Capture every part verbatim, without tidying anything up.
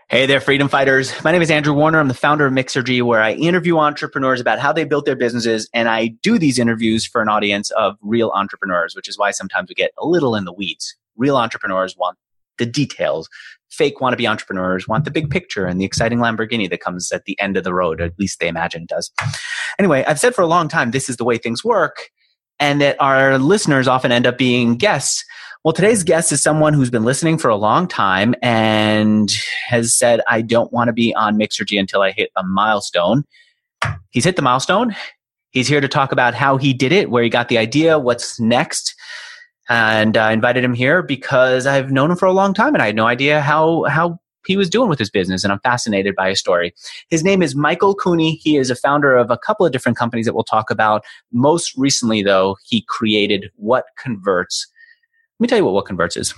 Hey there, freedom fighters. My name is Andrew Warner. I'm the founder of Mixergy, where I interview entrepreneurs about how they built their businesses. And I do these interviews for an audience of real entrepreneurs, which is why sometimes we get a little in the weeds. Real entrepreneurs want the details. Fake wannabe entrepreneurs want the big picture and the exciting Lamborghini that comes at the end of the road, or at least they imagine it does. Anyway, I've said for a long time, this is the way things work, and that our listeners often end up being guests. Well, today's guest is someone who's been listening for a long time and has said, I don't want to be on Mixergy until I hit a milestone. He's hit the milestone. He's here to talk about how he did it, where he got the idea, what's next. And I invited him here because I've known him for a long time and I had no idea how, how he was doing with his business. And I'm fascinated by his story. His name is Michael Cooney. He is a founder of a couple of different companies that we'll talk about. Most recently, though, he created What Converts. Let me tell you what What Converts is.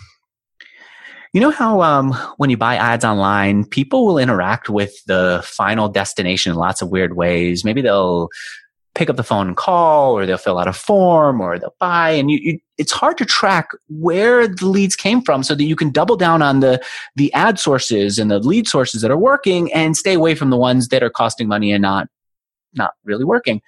You know how um, when you buy ads online, people will interact with the final destination in lots of weird ways. Maybe they'll pick up the phone and call, or they'll fill out a form, or they'll buy. And you, you, it's hard to track where the leads came from so that you can double down on the, the ad sources and the lead sources that are working and stay away from the ones that are costing money and not, not really working.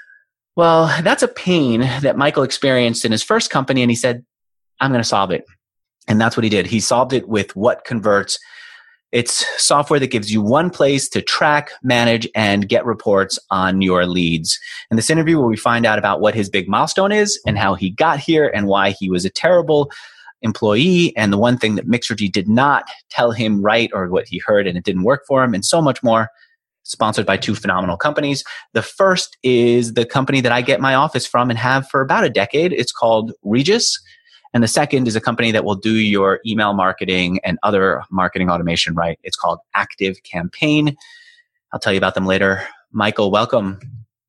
Well, that's a pain that Michael experienced in his first company. And he said, I'm going to solve it. And that's what he did. He solved it with What Converts. It's software that gives you one place to track, manage, and get reports on your leads. In this interview, where we find out about what his big milestone is and how he got here and why he was a terrible employee and the one thing that Mixergy did not tell him right, or what he heard and it didn't work for him, and so much more. Sponsored by two phenomenal companies. The first is the company that I get my office from and have for about a decade. It's called Regus. And the second is a company that will do your email marketing and other marketing automation right. It's called ActiveCampaign. I'll tell you about them later. Michael, welcome.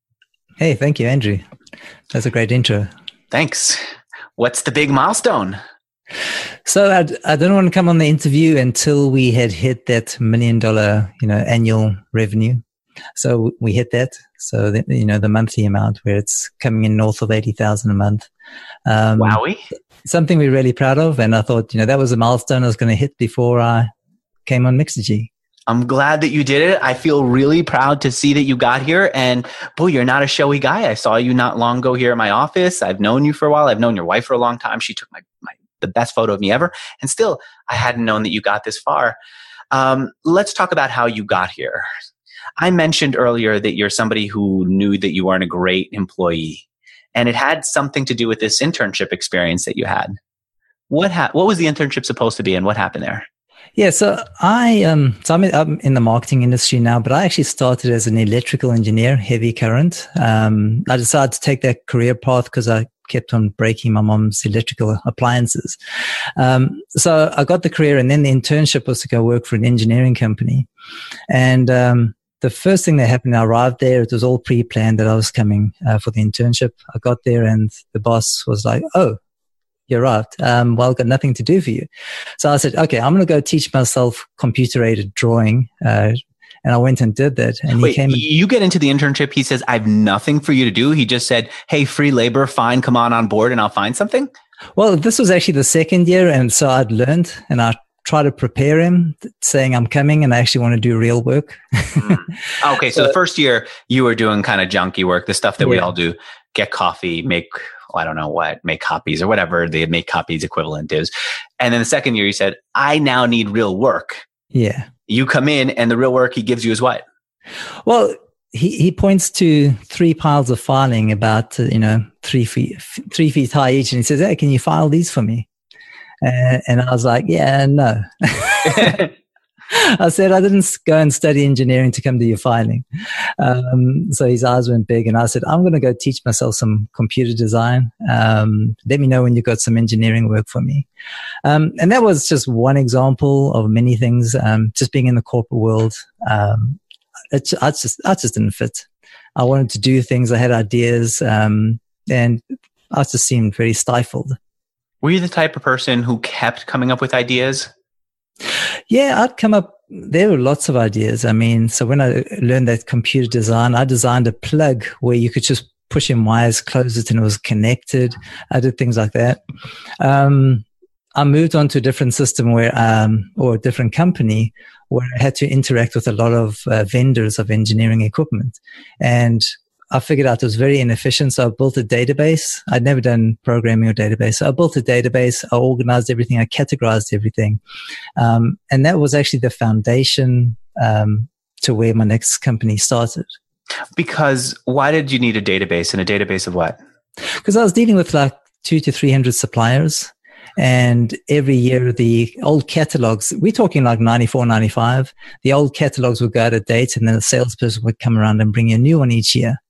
Hey, thank you, Andrew. That's a great intro. Thanks. What's the big milestone? So I, I didn't want to come on the interview until we had hit that million dollar, you know, annual revenue. So we hit that. So, the, you know, the monthly amount where it's coming in north of eighty thousand a month. Um, Wowie. Something we're really proud of. And I thought, you know, that was a milestone I was going to hit before I came on Mixergy. I'm glad that you did it. I feel really proud to see that you got here. And boy, you're not a showy guy. I saw you not long ago here at my office. I've known you for a while. I've known your wife for a long time. She took my, my the best photo of me ever. And still, I hadn't known that you got this far. Um, let's talk about how you got here. I mentioned earlier that you're somebody who knew that you weren't a great employee. And it had something to do with this internship experience that you had. What ha- What was the internship supposed to be, and what happened there? Yeah, so I um, so I'm in, I'm in the marketing industry now, but I actually started as an electrical engineer, heavy current. Um, I decided to take that career path because I kept on breaking my mom's electrical appliances. Um, so I got the career, and then the internship was to go work for an engineering company, and um, the first thing that happened, I arrived there, it was all pre-planned that I was coming uh, for the internship. I got there and the boss was like, oh, you arrived. Um, well, I've got nothing to do for you. So I said, okay, I'm going to go teach myself computer-aided drawing. Uh, and I went and did that. And Wait, he came. And, you get into the internship. He says, I have nothing for you to do. He just said, hey, free labor, fine, come on on board and I'll find something. Well, this was actually the second year. And so I'd learned and I try to prepare him, saying I'm coming and I actually want to do real work. mm. Okay, so, so the first year you were doing kind of junky work, the stuff that yeah. we all do, get coffee, make, I don't know what, make copies or whatever the make copies equivalent is. And then the second year you said, I now need real work. Yeah. You come in and the real work he gives you is what? Well, he, he points to three piles of filing about, uh, you know, three feet, f- three feet high each. And he says, hey, can you file these for me? Uh, and I was like, yeah, no. I said, I didn't go and study engineering to come to your filing. Um, so his eyes went big and I said, I'm going to go teach myself some computer design. Um, let me know when you've got some engineering work for me. Um, and that was just one example of many things. Um, just being in the corporate world, um, it, I just, I just didn't fit. I wanted to do things. I had ideas, um, and I just seemed very stifled. Were you the type of person who kept coming up with ideas? Yeah, I'd come up, there were lots of ideas. I mean, so when I learned that computer design, I designed a plug where you could just push in wires, close it, and it was connected. I did things like that. Um, I moved on to a different system where, um, or a different company where I had to interact with a lot of uh, vendors of engineering equipment. And I figured out it was very inefficient. So I built a database. I'd never done programming or database. So I built a database. I organized everything. I categorized everything. Um, and that was actually the foundation um, to where my next company started. Because why did you need a database? And a database of what? Because I was dealing with like two to three hundred suppliers. And every year, the old catalogs, we're talking like ninety-four, ninety-five, the old catalogs would go out of date, and then the salesperson would come around and bring you a new one each year.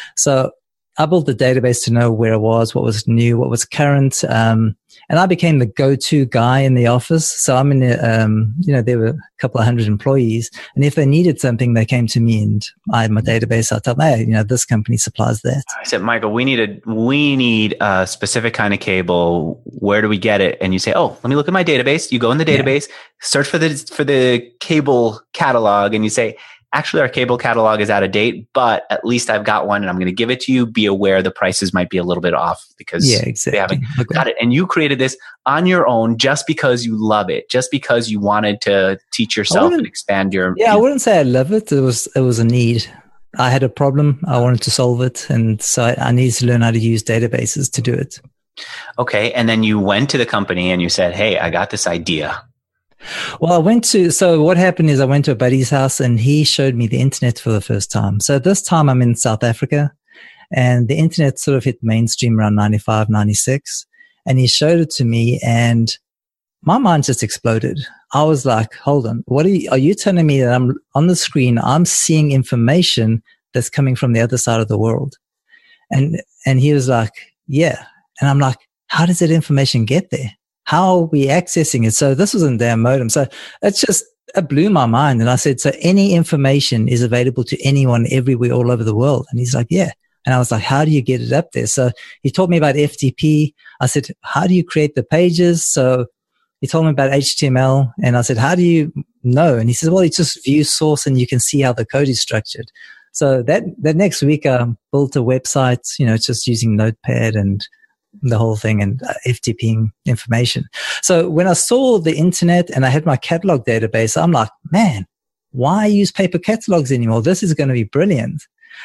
So I built the database to know where it was, what was new, what was current. Um, and I became the go-to guy in the office. So I'm in the, um, you know, there were a couple of hundred employees. And if they needed something, they came to me, and I had my database. I told them, hey, you know, this company supplies that. I said, Michael, we need a, we need a specific kind of cable. Where do we get it? And you say, oh, let me look at my database. You go in the database, yeah. search for the, for the cable catalog, and you say, actually, our cable catalog is out of date, but at least I've got one and I'm going to give it to you. Be aware the prices might be a little bit off because yeah, exactly. they haven't okay. got it. And you created this on your own just because you love it, just because you wanted to teach yourself and expand your... Yeah, I wouldn't say I love it. It was, it was a need. I had a problem. I wanted to solve it. And so I, I needed to learn how to use databases to do it. Okay. And then you went to the company and you said, hey, I got this idea. Well, I went to, so what happened is I went to a buddy's house and he showed me the internet for the first time. So this time I'm in South Africa and the internet sort of hit mainstream around ninety-five, ninety-six. And he showed it to me and my mind just exploded. I was like, hold on, what are you, are you telling me that I'm on the screen, I'm seeing information that's coming from the other side of the world? And, and he was like, yeah. And I'm like, how does that information get there? How are we accessing it? So this was in their modem. So it's just, it blew my mind. And I said, so any information is available to anyone everywhere all over the world. And he's like, yeah. And I was like, how do you get it up there? So he taught me about F T P. I said, how do you create the pages? So he told me about H T M L. And I said, how do you know? And he says, well, it's just view source and you can see how the code is structured. So that, that next week I built a website, you know, just using Notepad and the whole thing and uh, F T P information. So when I saw the internet and I had my catalog database, I'm like, man, why use paper catalogs anymore? This is going to be brilliant.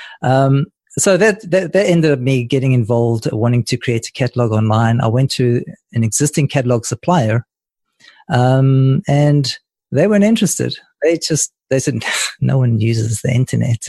Um, so that, that, that ended up me getting involved, wanting to create a catalog online. I went to an existing catalog supplier, um, and they weren't interested. They just, they said, no one uses the internet.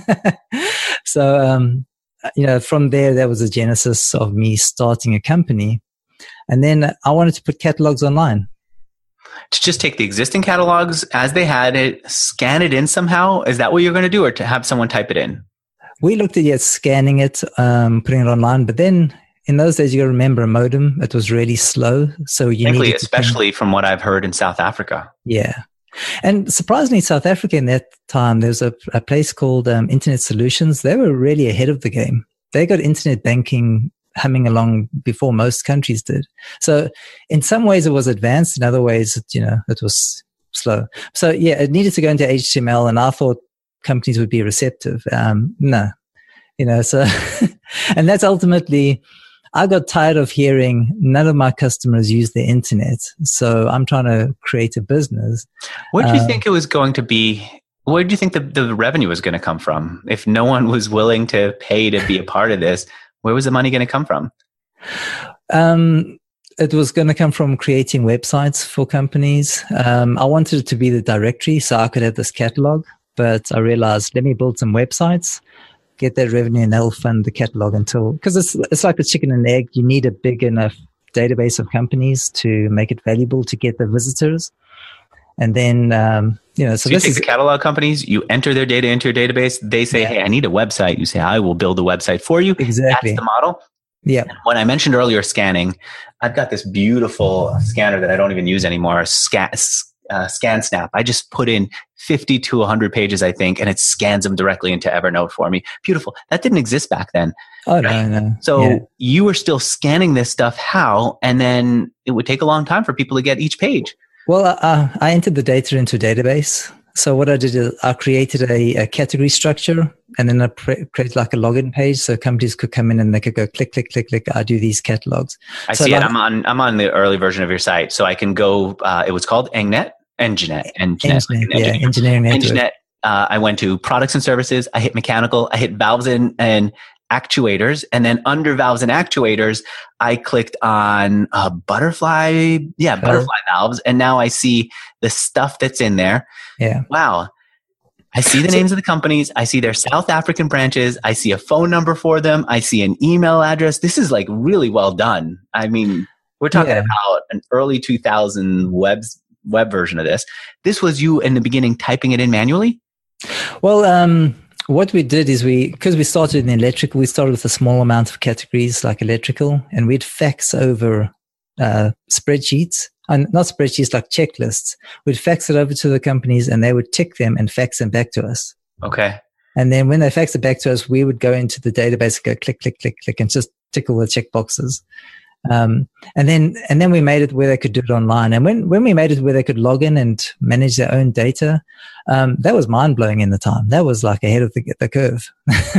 so, um, you know, from there, that was the genesis of me starting a company. And then I wanted to put catalogs online. To just take the existing catalogs as they had it, scan it in somehow? Is that what you're going to do, or to have someone type it in? We looked at yeah, scanning it, um, putting it online. But then in those days, you got to remember a modem. It was really slow. So you Frankly, needed especially to from what I've heard in South Africa. Yeah. And surprisingly, South Africa in that time, there was a, a place called um, Internet Solutions. They were really ahead of the game. They got internet banking humming along before most countries did. So in some ways it was advanced. In other ways, it, you know, it was slow. So yeah, it needed to go into H T M L, and I thought companies would be receptive. Um, no, you know, so, and that's ultimately, I got tired of hearing none of my customers use the internet. So I'm trying to create a business. Where do you uh, think it was going to be? Where do you think the, the revenue was going to come from? If no one was willing to pay to be a part of this, where was the money going to come from? Um, it was going to come from creating websites for companies. Um, I wanted it to be the directory so I could have this catalog, but I realized, let me build some websites, get that revenue, and that'll fund the catalog until, because it's, it's like the chicken and egg. You need a big enough database of companies to make it valuable to get the visitors. And then, um, you know, so, so you this take is the catalog companies, you enter their data into your database. They say, yeah. hey, I need a website. You say, I will build a website for you. Exactly. That's the model. Yeah. When I mentioned earlier scanning, I've got this beautiful scanner that I don't even use anymore, Scan, uh, ScanSnap. I just put in fifty to one hundred pages, I think, and it scans them directly into Evernote for me. Beautiful. That didn't exist back then. Oh, right? no, no. So yeah. you were still scanning this stuff. How? And then it would take a long time for people to get each page. Well, uh, I entered the data into a database. So what I did is I created a, a category structure, and then I pre- created like a login page so companies could come in and they could go click, click, click, click. I do these catalogs. I so see like, it. I'm on, I'm on the early version of your site. So I can go, uh, it was called EngNet. Enginet. Enginet. Enginet, yeah, engineering network. Enginet. Uh, I went to products and services. I hit mechanical. I hit valves and, and actuators. And then under valves and actuators, I clicked on uh, butterfly. Yeah, Oh. butterfly valves. And now I see the stuff that's in there. Yeah. Wow. I see the So- names of the companies. I see their South African branches. I see a phone number for them. I see an email address. This is like really well done. I mean, we're talking Yeah. about an early two thousand webs, web version of this. This was you in the beginning typing it in manually? Well, um, what we did is we, because we started in electrical, we started with a small amount of categories like electrical, and we'd fax over uh, spreadsheets, and not spreadsheets, like checklists. We'd fax it over to the companies, and they would tick them and fax them back to us. Okay. And then when they faxed it back to us, we would go into the database and go click, click, click, click, and just tick all the check boxes. Um, and then, and then we made it where they could do it online. And when, when we made it where they could log in and manage their own data, um, that was mind blowing in the time. That was like ahead of the, the curve.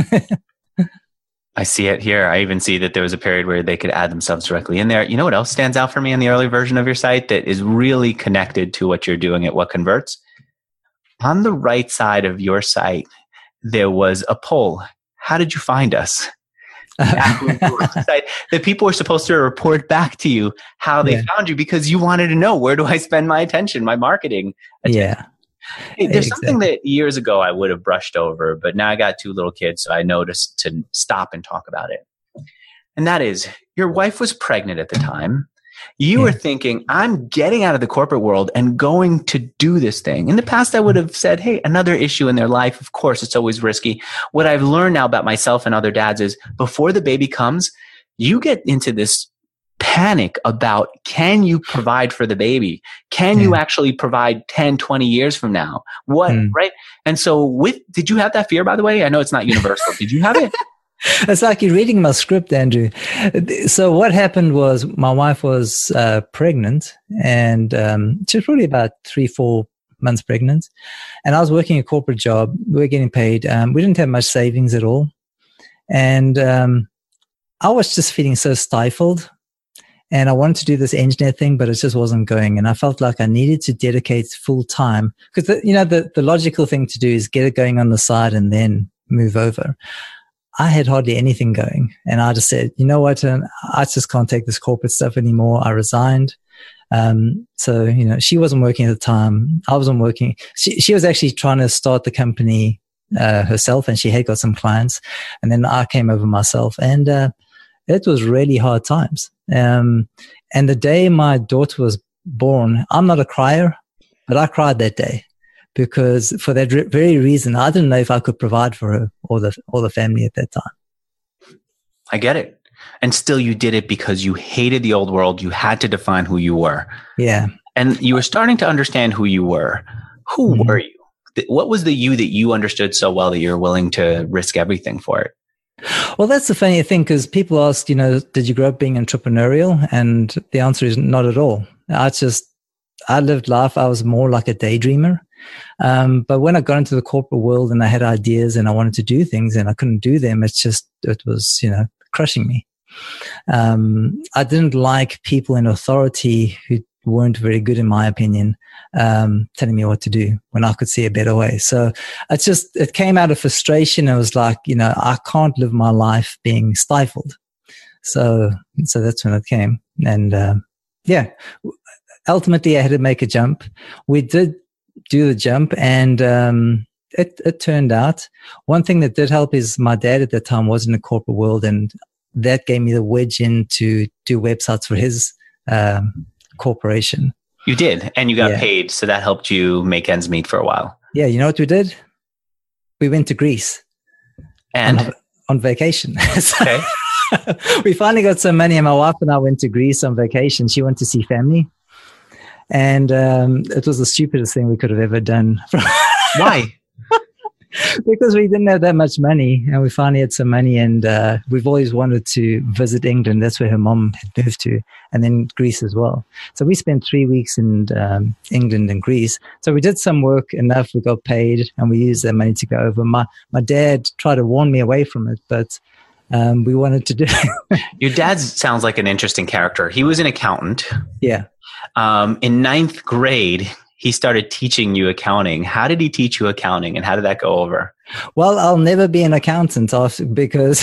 I see it here. I even see that there was a period where they could add themselves directly in there. You know what else stands out for me in the early version of your site that is really connected to what you're doing at What Converts? On the right side of your site, there was a poll. How did you find us? That people were supposed to report back to you how they Yeah. found you, because you wanted to know, where do I spend my attention, my marketing attention? Yeah. Hey, there's Exactly. something that years ago I would have brushed over, but now I got two little kids, so I noticed to stop and talk about it. And that is, your wife was pregnant at the time. You Yeah. were thinking, I'm getting out of the corporate world and going to do this thing. In the past, I would have said, hey, another issue in their life. Of course, it's always risky. What I've learned now about myself and other dads is, before the baby comes, you get into this panic about, can you provide for the baby? Can Yeah. you actually provide ten, twenty years from now? What, Mm. right? And so with, did you have that fear, by the way? I know it's not universal. Did you have it? It's like you're reading my script, Andrew. So what happened was my wife was uh, pregnant, and um, she was probably about three, four months pregnant. And I was working a corporate job. We were getting paid. Um, we didn't have much savings at all. And um, I was just feeling so stifled. And I wanted to do this engineer thing, but it just wasn't going. And I felt like I needed to dedicate full time, because, you know, the, the logical thing to do is get it going on the side and then move over. I had hardly anything going. And I just said, you know what, um, I just can't take this corporate stuff anymore. I resigned. Um, so, you know, she wasn't working at the time. I wasn't working. She, she was actually trying to start the company uh, herself, and she had got some clients. And then I came over myself, and uh, it was really hard times. Um, and the day my daughter was born, I'm not a crier, but I cried that day. Because for that re- very reason, I didn't know if I could provide for her or the or the family at that time. I get it. And still you did it because you hated the old world. You had to define who you were. Yeah. And you were starting to understand who you were. Who Mm-hmm. were you? Th- What was the you that you understood so well that you're willing to risk everything for it? Well, that's the funny thing, because people ask, you know, did you grow up being entrepreneurial? And the answer is not at all. I just, I lived life. I was more like a daydreamer. Um, but when I got into the corporate world and I had ideas and I wanted to do things and I couldn't do them, it's just, it was, you know, crushing me. Um, I didn't like people in authority who weren't very good, in my opinion, um, telling me what to do when I could see a better way. So it just, it came out of frustration. It was like, you know, I can't live my life being stifled. So, so that's when it came. And, um, yeah, ultimately I had to make a jump. We did do the jump, and, um, it, it turned out. One thing that did help is my dad at that time was in the corporate world, and that gave me the wedge in to do websites for his, um, corporation. You did. And you got Yeah. paid. So that helped you make ends meet for a while. Yeah. You know what we did? We went to Greece And on, on vacation. So okay. we finally got some money, and my wife and I went to Greece on vacation. She went to see family. And um, it was the stupidest thing we could have ever done. Why? Because we didn't have that much money, and we finally had some money, and uh, we've always wanted to visit England. That's where her mom had moved to, and then Greece as well. So we spent three weeks in um, England and Greece. So we did some work enough. We got paid, and we used that money to go over. My my dad tried to warn me away from it, but um, we wanted to do it. Your dad sounds like an interesting character. He was an accountant. Yeah. Um, in ninth grade, he started teaching you accounting. How did he teach you accounting, and how did that go over? Well, I'll never be an accountant after, because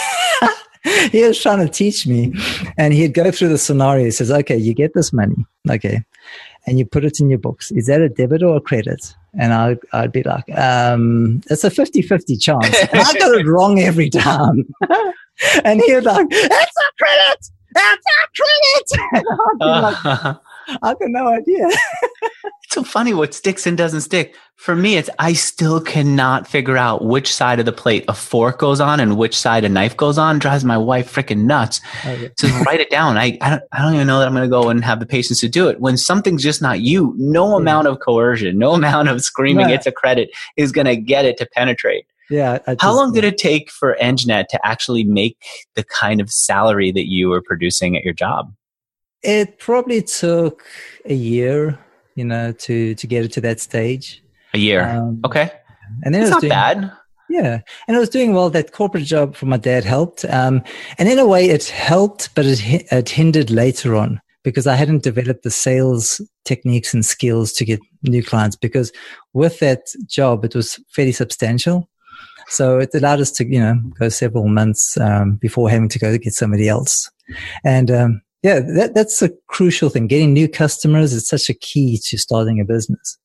he was trying to teach me, and he'd go through the scenario. He says, okay, you get this money. Okay. And you put it in your books. Is that a debit or a credit? And I'd, I'd be like, um, it's a fifty-fifty chance. And I got it wrong every time. And he was like, it's a credit! It's a credit! And I'd be like, I've got no idea. It's so funny what sticks and doesn't stick. For me, it's I still cannot figure out which side of the plate a fork goes on and which side a knife goes on. It drives my wife freaking nuts. Okay. Just write it down. I I don't, I don't even know that I'm going to go and have the patience to do it. When something's just not you, no yeah. amount of coercion, no amount of screaming yeah. it's a credit is going to get it to penetrate. Yeah. Just, How long did it take for EngNet to actually make the kind of salary that you were producing at your job? It probably took a year, you know, to, to get it to that stage. A year. Um, okay. And then it's it was not doing, bad. Yeah. And I was doing well. That corporate job for my dad helped. Um, and in a way it helped, but it, it hindered later on because I hadn't developed the sales techniques and skills to get new clients, because with that job, it was fairly substantial. So it allowed us to, you know, go several months um, before having to go to get somebody else. And, um, yeah, that, that's a crucial thing. Getting new customers is such a key to starting a business.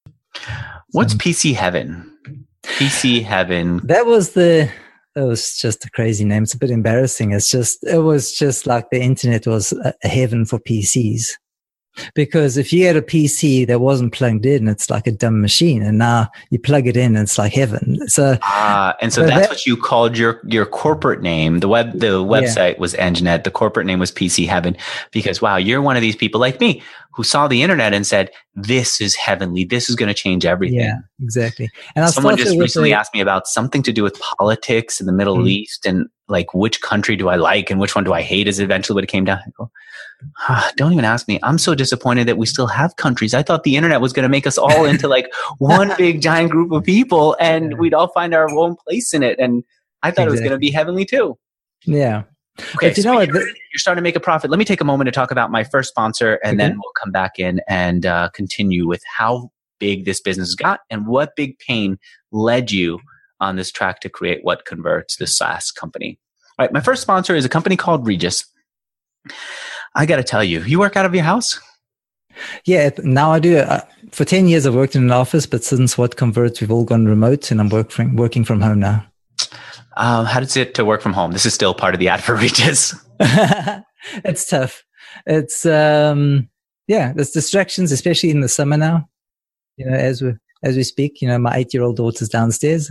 What's so, P C Heaven? P C Heaven. That was the, it was just a crazy name. It's a bit embarrassing. It's just, it was just like the internet was a, a heaven for P Cs. Because if you had a P C that wasn't plugged in, it's like a dumb machine. And now you plug it in and it's like heaven. So, ah, and so, so that's that, what you called your, your corporate name. The web, the website yeah. was EngNet. The corporate name was P C Heaven, because wow, you're one of these people like me who saw the internet and said, this is heavenly. This is going to change everything. Yeah, exactly. And I someone just recently a, asked me about something to do with politics in the Middle mm-hmm. East, and like, which country do I like and which one do I hate is eventually what it came down to. Ah, don't even ask me. I'm so disappointed that we still have countries. I thought the internet was going to make us all into like one big giant group of people, and yeah. we'd all find our own place in it. And I thought exactly. it was going to be heavenly too. Yeah. Okay. But you so know what? You're, you're starting to make a profit. Let me take a moment to talk about my first sponsor, and mm-hmm. then we'll come back in and uh, continue with how big this business got and what big pain led you on this track to create what converts, this SaaS company. All right. My first sponsor is a company called Regus. I got to tell you, you work out of your house? Yeah, now I do. Uh, for ten years, I've worked in an office, but since What Converts, we've all gone remote, and I'm work from, working from home now. Um, how does it to work from home? This is still part of the ad for Regus. It's tough. It's, um, yeah, there's distractions, especially in the summer now. You know, as we as we speak, you know, my eight-year-old daughter's downstairs.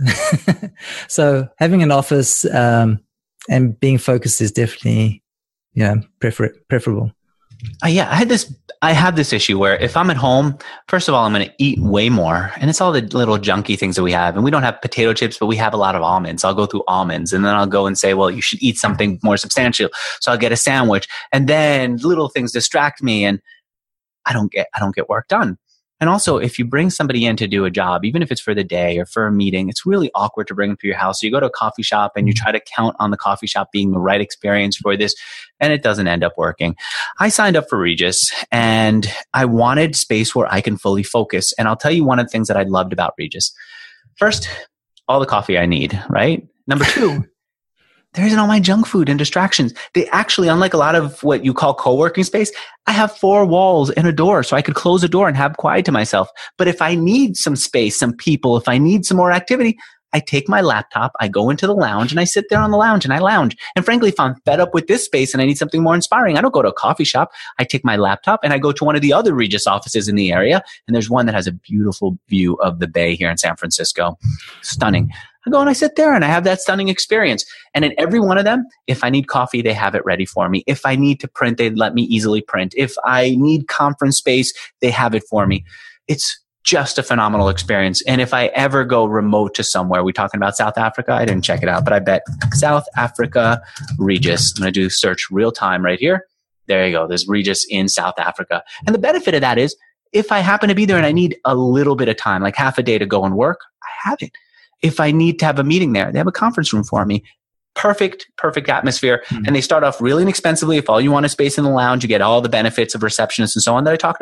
So having an office um, and being focused is definitely, yeah, prefer- preferable. Uh, yeah, I had this. I have this issue where if I'm at home, first of all, I'm going to eat way more, and it's all the little junky things that we have. And we don't have potato chips, but we have a lot of almonds. I'll go through almonds, and then I'll go and say, "Well, you should eat something more substantial." So I'll get a sandwich, and then little things distract me, and I don't get. I don't get work done. And also, if you bring somebody in to do a job, even if it's for the day or for a meeting, it's really awkward to bring them to your house. So you go to a coffee shop and you try to count on the coffee shop being the right experience for this, and it doesn't end up working. I signed up for Regus, and I wanted space where I can fully focus. And I'll tell you one of the things that I loved about Regus. First, all the coffee I need, right? Number two, there isn't all my junk food and distractions. They actually, unlike a lot of what you call co-working space, I have four walls and a door, so I could close a door and have quiet to myself. But if I need some space, some people, if I need some more activity, I take my laptop, I go into the lounge, and I sit there on the lounge and I lounge. And frankly, if I'm fed up with this space and I need something more inspiring, I don't go to a coffee shop. I take my laptop and I go to one of the other Regus offices in the area. And there's one that has a beautiful view of the bay here in San Francisco. Stunning. I go and I sit there and I have that stunning experience. And in every one of them, if I need coffee, they have it ready for me. If I need to print, they let me easily print. If I need conference space, they have it for me. It's just a phenomenal experience. And if I ever go remote to somewhere, we talking about South Africa? I didn't check it out, but I bet South Africa Regus. I'm going to do search real time right here. There you go. There's Regus in South Africa. And the benefit of that is if I happen to be there and I need a little bit of time, like half a day to go and work, I have it. If I need to have a meeting there, they have a conference room for me. Perfect, perfect atmosphere. Mm-hmm. And they start off really inexpensively. If all you want is space in the lounge, you get all the benefits of receptionists and so on that I talked about.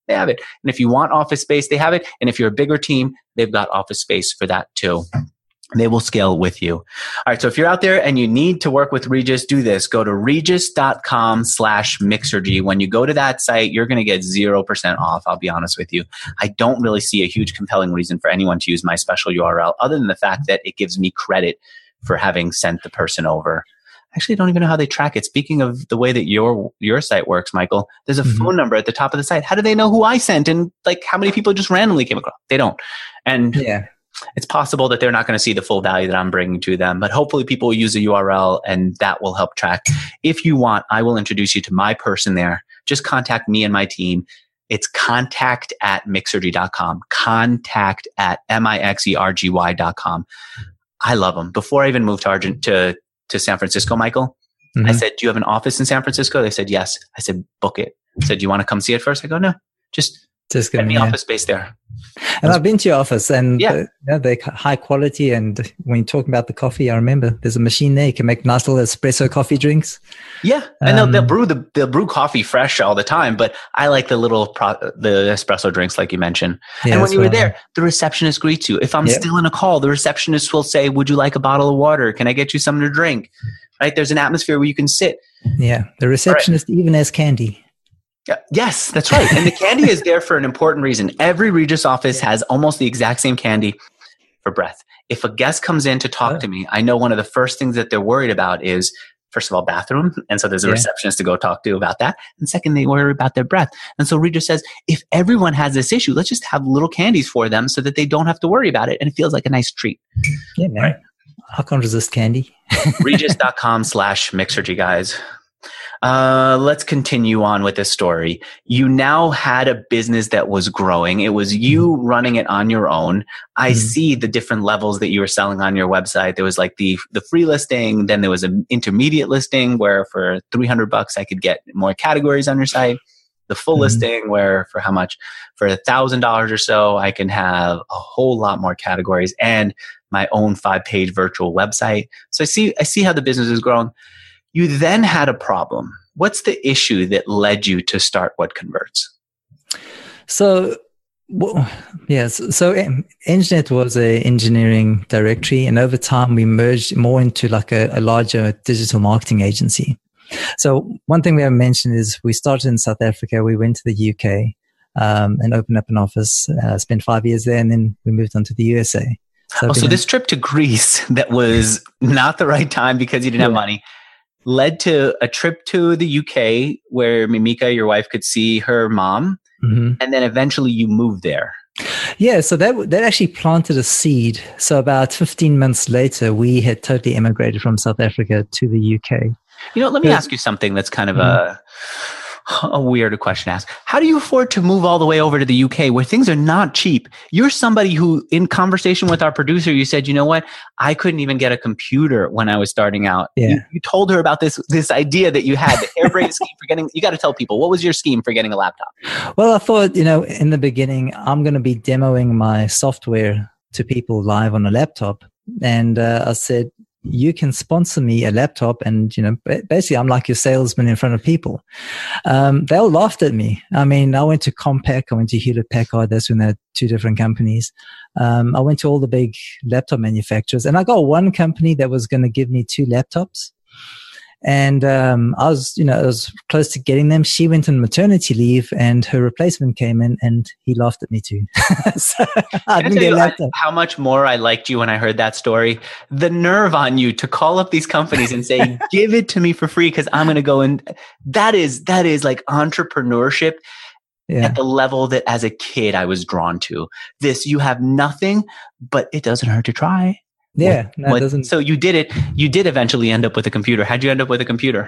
They have it. And if you want office space, they have it. And if you're a bigger team, they've got office space for that too. They will scale with you. All right. So if you're out there and you need to work with Regus, do this. Go to Regus.com slash Mixergy. When you go to that site, you're going to get zero percent off. I'll be honest with you. I don't really see a huge compelling reason for anyone to use my special U R L other than the fact that it gives me credit for having sent the person over. Actually, I don't even know how they track it. Speaking of the way that your your site works, Michael, there's a mm-hmm. phone number at the top of the site. How do they know who I sent and like how many people just randomly came across? They don't. And yeah. It's possible that they're not going to see the full value that I'm bringing to them, but hopefully people will use a U R L and that will help track. If you want, I will introduce you to my person there. Just contact me and my team. It's contact at mixergy dot com. Contact at M I X E R G Y dot com. I love them. Before I even moved to Argent to, to San Francisco, Michael, mm-hmm. I said, do you have an office in San Francisco? They said, yes. I said, book it. I said, do you want to come see it first? I go, no, just, just get me yeah. office space there. And I've been to your office and yeah. uh, you know, they're high quality. And when you're talking about the coffee, I remember there's a machine there. You can make nice little espresso coffee drinks. Yeah. And um, they'll, they'll brew the, they'll brew coffee fresh all the time, but I like the little, pro, the espresso drinks, like you mentioned. Yeah, and when you were there, the receptionist greets you. If I'm yep. still in a call, the receptionist will say, would you like a bottle of water? Can I get you something to drink? Right. There's an atmosphere where you can sit. Yeah. The receptionist right. even has candy. Yeah, yes, that's right. And the candy is there for an important reason. Every Regus office has almost the exact same candy for breath. If a guest comes in to talk oh. to me, I know one of the first things that they're worried about is, first of all, bathroom. And so there's a yeah. receptionist to go talk to about that. And second, they worry about their breath. And so Regus says, if everyone has this issue, let's just have little candies for them so that they don't have to worry about it. And it feels like a nice treat. Yeah, man. Right? I can't resist candy. Regus.com slash Mixergy, guys. Uh, let's continue on with this story. You now had a business that was growing. It was you running it on your own. I mm-hmm. see the different levels that you were selling on your website. There was like the, the free listing. Then there was an intermediate listing where for three hundred bucks, I could get more categories on your site. The full mm-hmm. listing where for how much? For a thousand dollars or so, I can have a whole lot more categories and my own five page virtual website. So I see, I see how the business is growing. You then had a problem. What's the issue that led you to start What Converts? So, well, yes. So EngNet was an engineering directory, and over time we merged more into like a, a larger digital marketing agency. So one thing we haven't mentioned is we started in South Africa. We went to the U K um, and opened up an office. Uh, spent five years there, and then we moved on to the U S A. So, oh, so this trip to Greece that was not the right time because you didn't yeah. have money led to a trip to the U K where Mimika, your wife, could see her mom. Mm-hmm. And then eventually you moved there. Yeah. So that, that actually planted a seed. So about fifteen months later, we had totally emigrated from South Africa to the U K. You know, let me ask you something that's kind of mm-hmm. a, a weird question to ask. How do you afford to move all the way over to the U K where things are not cheap? You're somebody who, in conversation with our producer, you said, you know what? I couldn't even get a computer when I was starting out. Yeah. You, you told her about this this idea that you had, the harebrained scheme for getting, you got to tell people, what was your scheme for getting a laptop? Well, I thought, you know, in the beginning, I'm going to be demoing my software to people live on a laptop. And uh, I said, you can sponsor me a laptop and, you know, basically I'm like your salesman in front of people. Um, they all laughed at me. I mean, I went to Compaq, I went to Hewlett Packard. That's when they had two different companies. Um, I went to all the big laptop manufacturers and I got one company that was going to give me two laptops. And, um, I was, you know, I was close to getting them. She went on maternity leave and her replacement came in and he laughed at me too. So I didn't get a laptop. How much more I liked you when I heard that story. The nerve on you to call up these companies and say, give it to me for free because I'm going to go and that is, that is like entrepreneurship yeah. at the level that as a kid I was drawn to. This, you have nothing, but it doesn't hurt to try. Yeah, what, what, doesn't. So you did it. You did eventually end up with a computer. How'd you end up with a computer?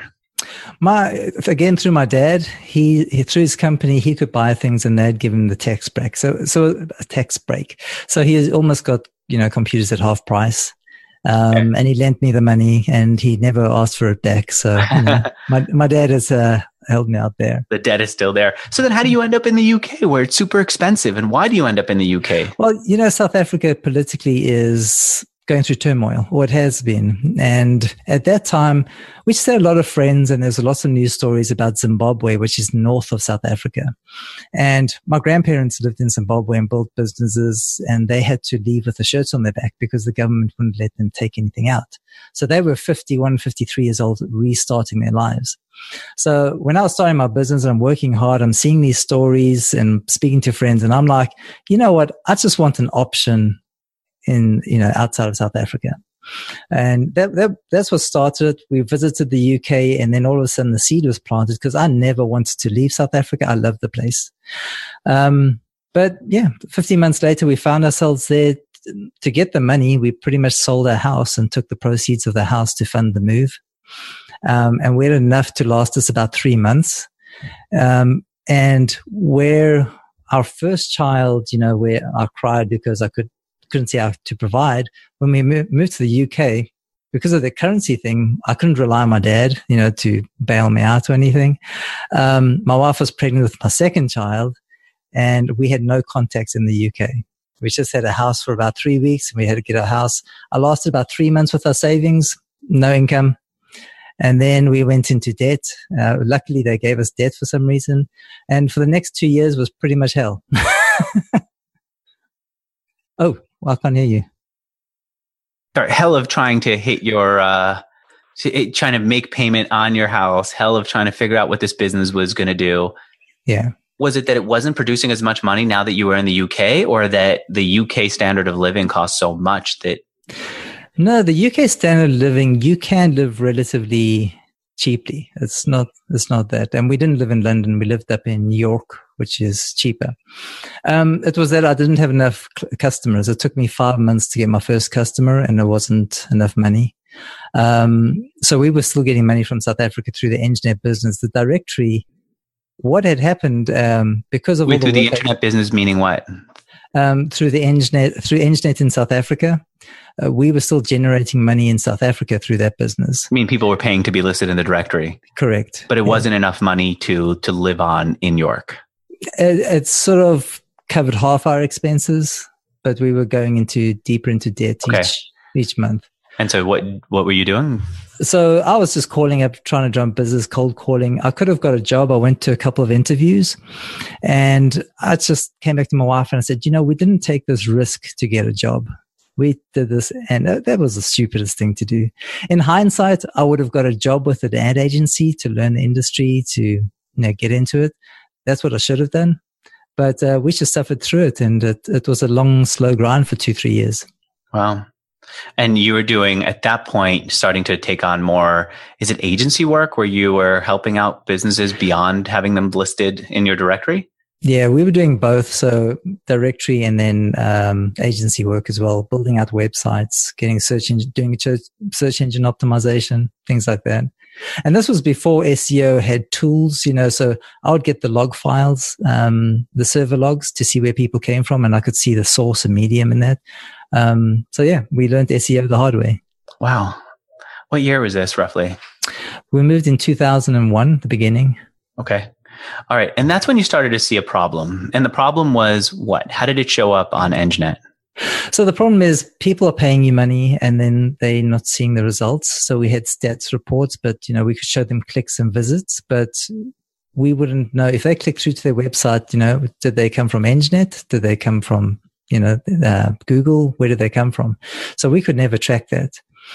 My again through my dad. He, he through his company he could buy things and they'd give him the tax break. So so a tax break. So he almost got you know computers at half price. Um, okay. And he lent me the money and he never asked for it back. So you know, my my dad has uh, held me out there. The debt is still there. So then how do you end up in the U K where it's super expensive? And why do you end up in the U K? Well, you know, South Africa politically is going through turmoil, or it has been. And at that time, we just had a lot of friends, and there's lots of news stories about Zimbabwe, which is north of South Africa. And my grandparents lived in Zimbabwe and built businesses, and they had to leave with the shirts on their back because the government wouldn't let them take anything out. So they were fifty-one, fifty-three years old, restarting their lives. So when I was starting my business and I'm working hard, I'm seeing these stories and speaking to friends, and I'm like, you know what? I just want an option in, you know, outside of South Africa. And that, that, that's what started. We visited the U K, and then all of a sudden the seed was planted because I never wanted to leave South Africa. I love the place. Um, but yeah, fifteen months later, we found ourselves there. To get the money, we pretty much sold our house and took the proceeds of the house to fund the move. Um, and we had enough to last us about three months. Um, and where our first child, you know, where I cried because I could, couldn't see how to provide. When we moved to the U K, because of the currency thing, I couldn't rely on my dad, you know, to bail me out or anything. Um, my wife was pregnant with my second child, and we had no contacts in the U K. We just had a house for about three weeks, and we had to get our house. I lasted about three months with our savings, no income. And then we went into debt. Uh, luckily, they gave us debt for some reason. And for the next two years was pretty much hell. Oh, well, I can't hear you. Sorry, hell of trying to hit your, uh, trying to make payment on your house, hell of trying to figure out what this business was going to do. Yeah. Was it that it wasn't producing as much money now that you were in the U K, or that the U K standard of living costs so much that... No, the U K standard of living, you can live relatively cheaply. It's not, it's not that. And we didn't live in London. We lived up in New York, which is cheaper. Um, it was that I didn't have enough c- customers. It took me five months to get my first customer, and there wasn't enough money. Um, so we were still getting money from South Africa through the Enginet business. The directory, what had happened, um, because of Wait, all the, through the internet business, meaning what? Um, through the Enginet, through Enginet in South Africa, uh, we were still generating money in South Africa through that business. I mean, people were paying to be listed in the directory. Correct. But it yeah. wasn't enough money to, to live on in York. It, it sort of covered half our expenses, but we were going into deeper into debt okay. each, each month. And so what, what were you doing? So I was just calling up, trying to jump business, cold calling. I could have got a job. I went to a couple of interviews, and I just came back to my wife and I said, you know, we didn't take this risk to get a job. We did this, and that was the stupidest thing to do. In hindsight, I would have got a job with an ad agency to learn the industry, to, you know, get into it. That's what I should have done. But uh, we just suffered through it, and it, it was a long, slow grind for two, three years. Wow. And you were doing, at that point, starting to take on more, is it agency work where you were helping out businesses beyond having them listed in your directory? Yeah, we were doing both. So directory and then um, agency work as well, building out websites, getting search engine, doing search engine optimization, things like that. And this was before S E O had tools, you know, so I would get the log files, um, the server logs to see where people came from, and I could see the source and medium in that. Um, so yeah, we learned S E O the hard way. Wow. What year was this roughly? We moved in two thousand one, the beginning. Okay. All right. And that's when you started to see a problem. And the problem was what? How did it show up on Enginet? So the problem is people are paying you money and then they're not seeing the results. So we had stats reports, but you know, we could show them clicks and visits, but we wouldn't know if they click through to their website, you know, did they come from Enginet? Did they come from, you know, uh, Google? Where did they come from? So we could never track that.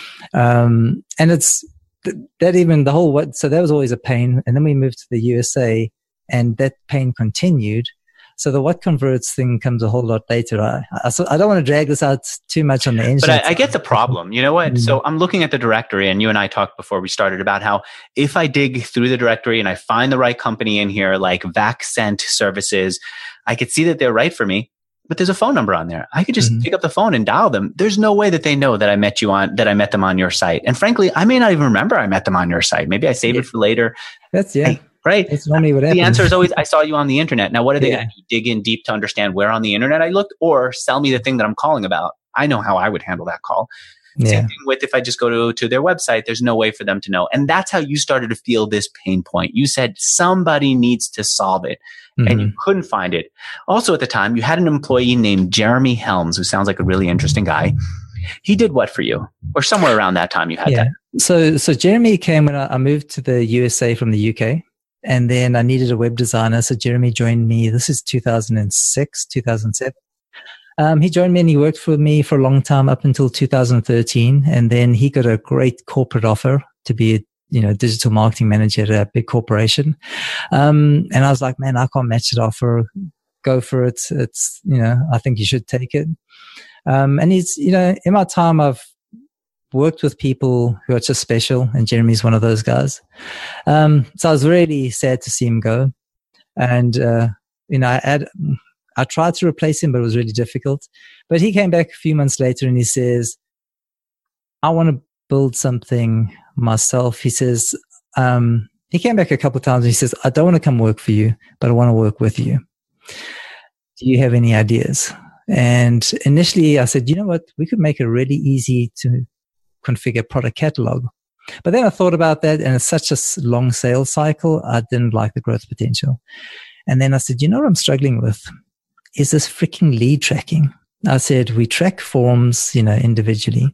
Um, and it's that even the whole, what, so that was always a pain. And then we moved to the U S A and that pain continued. So the what converts thing comes a whole lot later. I, I, I don't want to drag this out too much on the Enginet. But I, I get the problem. You know what? Mm-hmm. So I'm looking at the directory, and you and I talked before we started about how if I dig through the directory and I find the right company in here, like VacCent Services, I could see that they're right for me. But there's a phone number on there. I could just mm-hmm. pick up the phone and dial them. There's no way that they know that I met you on, that I met them on your site. And frankly, I may not even remember I met them on your site. Maybe I save yeah. it for later. That's, yeah. I, right. It's normally what happens. The answer is always, I saw you on the internet. Now, what are they yeah. going to dig in deep to understand where on the internet I looked, or sell me the thing that I'm calling about? I know how I would handle that call. Yeah. Same thing with if I just go to, to their website, there's no way for them to know. And that's how you started to feel this pain point. You said somebody needs to solve it. Mm-hmm. And you couldn't find it. Also at the time, you had an employee named Jeremy Helms, who sounds like a really interesting guy. He did what for you? Or somewhere around that time you had yeah. that? So, so Jeremy came when I, I moved to the U S A from the U K, and then I needed a web designer. So Jeremy joined me. This is two thousand six, two thousand seven. Um, he joined me and he worked for me for a long time up until two thousand thirteen. And then he got a great corporate offer to be a you know, digital marketing manager at a big corporation. Um, and I was like, man, I can't match that offer. Go for it. It's, you know, I think you should take it. Um, and he's, you know, in my time, I've worked with people who are just special, and Jeremy's one of those guys. Um, so I was really sad to see him go. And, uh, you know, I had, I tried to replace him, but it was really difficult. But he came back a few months later and he says, I want to build something myself. He says, um, he came back a couple of times and he says, I don't want to come work for you, but I want to work with you. Do you have any ideas? And initially I said, you know what, we could make it really easy to configure product catalog. But then I thought about that, and it's such a long sales cycle. I didn't like the growth potential. And then I said, you know what I'm struggling with is this freaking lead tracking. I said, we track forms, you know, individually.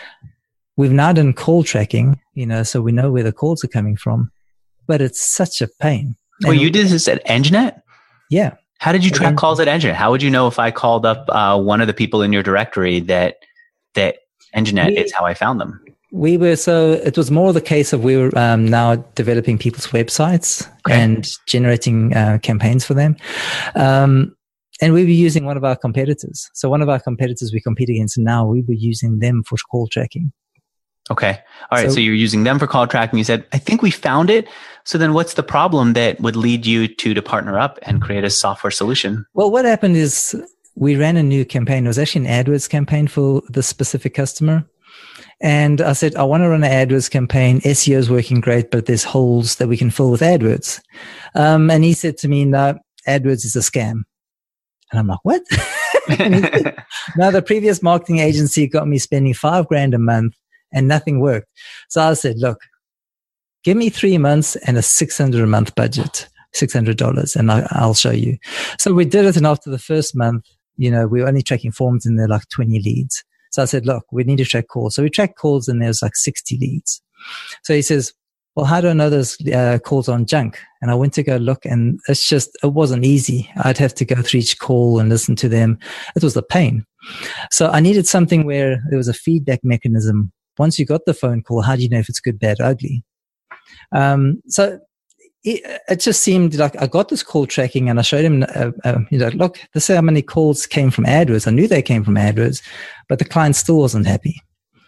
We've now done call tracking, you know, so we know where the calls are coming from, but it's such a pain. Well, and you did this at EngNet? Yeah. How did you track calls at EngNet? How would you know if I called up uh, one of the people in your directory that that EngNet is how I found them? We were, so it was more the case of we were um, now developing people's websites okay. and generating uh, campaigns for them. Um, and we were using one of our competitors. So one of our competitors we compete against now, we were using them for call tracking. Okay. All right. So, so you're using them for call tracking. You said, I think we found it. So then what's the problem that would lead you to, to partner up and create a software solution? Well, what happened is we ran a new campaign. It was actually an AdWords campaign for this specific customer. And I said, I want to run an AdWords campaign. S E O is working great, but there's holes that we can fill with AdWords. Um, and he said to me, no, AdWords is a scam. And I'm like, what? said, now, the previous marketing agency got me spending five grand a month and nothing worked. So I said, look, give me three months and a six hundred dollars a month budget, six hundred dollars, and I, I'll show you. So we did it. And after the first month, you know, we were only tracking forms and there were like twenty leads. So I said, look, we need to track calls. So we tracked calls and there was like sixty leads. So he says, well, how do I know those uh, calls on junk? And I went to go look, and it's just, it wasn't easy. I'd have to go through each call and listen to them. It was a pain. So I needed something where there was a feedback mechanism. Once you got the phone call, how do you know if it's good, bad, ugly? Um, so it, it just seemed like I got this call tracking and I showed him, uh, uh, you know, look, this is how many calls came from AdWords. I knew they came from AdWords, but the client still wasn't happy.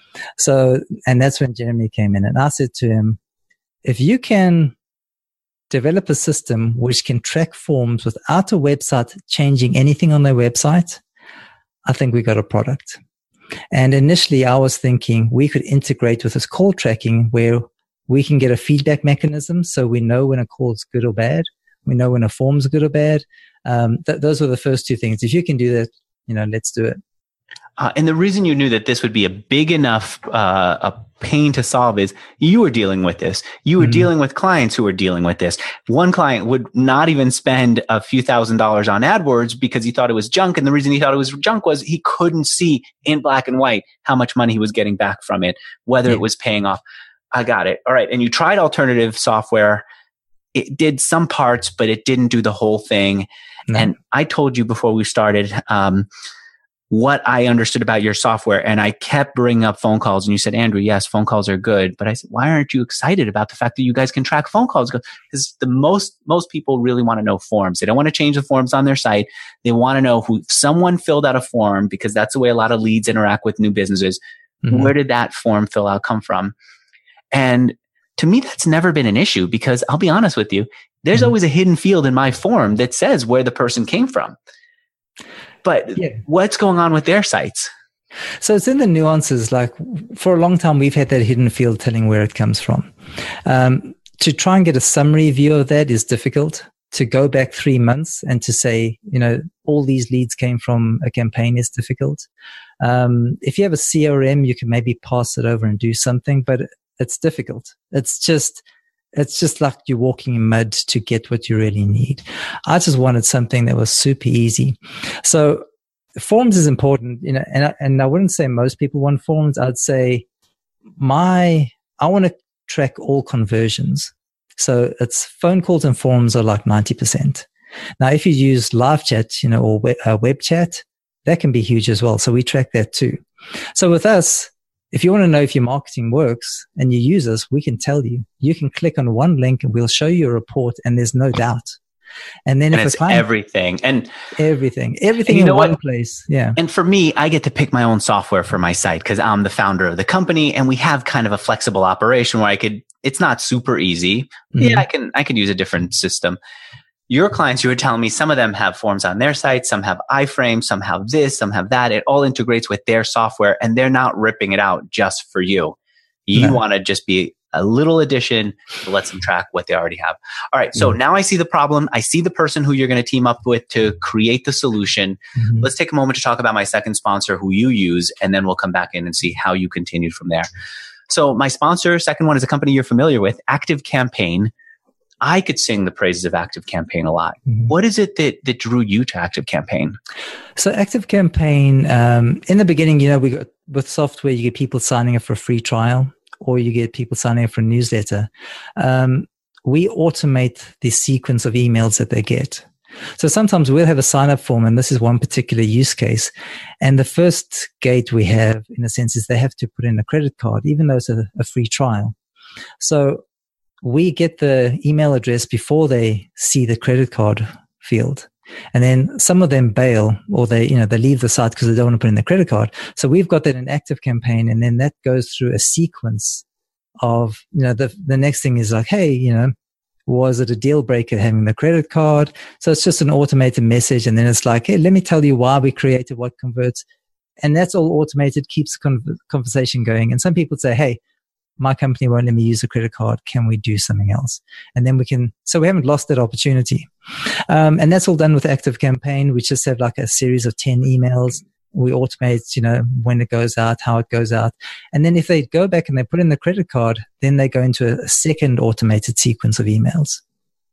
So, and that's when Jeremy came in, and I said to him, if you can develop a system which can track forms without a website changing anything on their website, I think we got a product. And initially I was thinking we could integrate with this call tracking where we can get a feedback mechanism. So we know when a call is good or bad. We know when a form is good or bad. Um, th- those were the first two things. If you can do that, you know, let's do it. Uh, and the reason you knew that this would be a big enough uh, a pain to solve is you were dealing with this. You were mm-hmm. dealing with clients who were dealing with this. One client would not even spend a few thousand dollars on AdWords because he thought it was junk. And the reason he thought it was junk was he couldn't see in black and white how much money he was getting back from it, whether yeah. it was paying off. I got it. All right. And you tried alternative software. It did some parts, but it didn't do the whole thing. No. And I told you before we started, um, what I understood about your software, and I kept bringing up phone calls, and you said, Andrew, yes, phone calls are good. But I said, why aren't you excited about the fact that you guys can track phone calls? Because the most, most people really want to know forms. They don't want to change the forms on their site. They want to know who someone filled out a form, because that's the way a lot of leads interact with new businesses. Mm-hmm. Where did that form fill out come from? And to me, that's never been an issue, because I'll be honest with you, there's mm-hmm. always a hidden field in my form that says where the person came from. But yeah. what's going on with their sites? So it's in the nuances. Like for a long time, we've had that hidden field telling where it comes from. Um, to try and get a summary view of that is difficult. To go back three months and to say, you know, all these leads came from a campaign is difficult. Um, if you have a C R M, you can maybe pass it over and do something, but it's difficult. It's just, it's just like you're walking in mud to get what you really need. I just wanted something that was super easy. So forms is important, you know, and I, and I wouldn't say most people want forms. I'd say my, I want to track all conversions. So it's phone calls and forms are like ninety percent. Now, if you use live chat, you know, or web, uh, web chat, that can be huge as well. So we track that too. So with us, if you want to know if your marketing works and you use us, we can tell you. You can click on one link and we'll show you a report and there's no doubt. And then and if it's a client, everything and everything, everything you in know one what? place. Yeah. And for me, I get to pick my own software for my site because I'm the founder of the company and we have kind of a flexible operation where I could, it's not super easy. Mm-hmm. Yeah, I can, I can use a different system. Your clients, you were telling me some of them have forms on their site, some have iframe, some have this, some have that. It all integrates with their software and they're not ripping it out just for you. You no. want to just be a little addition that lets them track what they already have. All right. So mm-hmm. now I see the problem. I see the person who you're going to team up with to create the solution. Mm-hmm. Let's take a moment to talk about my second sponsor who you use, and then we'll come back in and see how you continued from there. So my sponsor, second one, is a company you're familiar with, ActiveCampaign. I could sing the praises of ActiveCampaign a lot. Mm-hmm. What is it that, that drew you to ActiveCampaign? So ActiveCampaign, um, in the beginning, you know, we got, with software, you get people signing up for a free trial or you get people signing up for a newsletter. Um, we automate the sequence of emails that they get. So sometimes we'll have a sign up form, and this is one particular use case. And the first gate we have, in a sense, is they have to put in a credit card, even though it's a, a free trial. So we get the email address before they see the credit card field. And then some of them bail or they, you know, they leave the site because they don't want to put in the credit card. So we've got that in ActiveCampaign, and then that goes through a sequence of, you know, the, the next thing is like, hey, you know, was it a deal breaker having the credit card? So it's just an automated message. And then it's like, hey, let me tell you why we created what converts. And that's all automated, keeps the con- conversation going. And some people say, hey, my company won't let me use a credit card. Can we do something else? And then we can, so we haven't lost that opportunity. Um, and that's all done with ActiveCampaign. We just have like a series of ten emails. We automate, you know, when it goes out, how it goes out. And then if they go back and they put in the credit card, then they go into a second automated sequence of emails.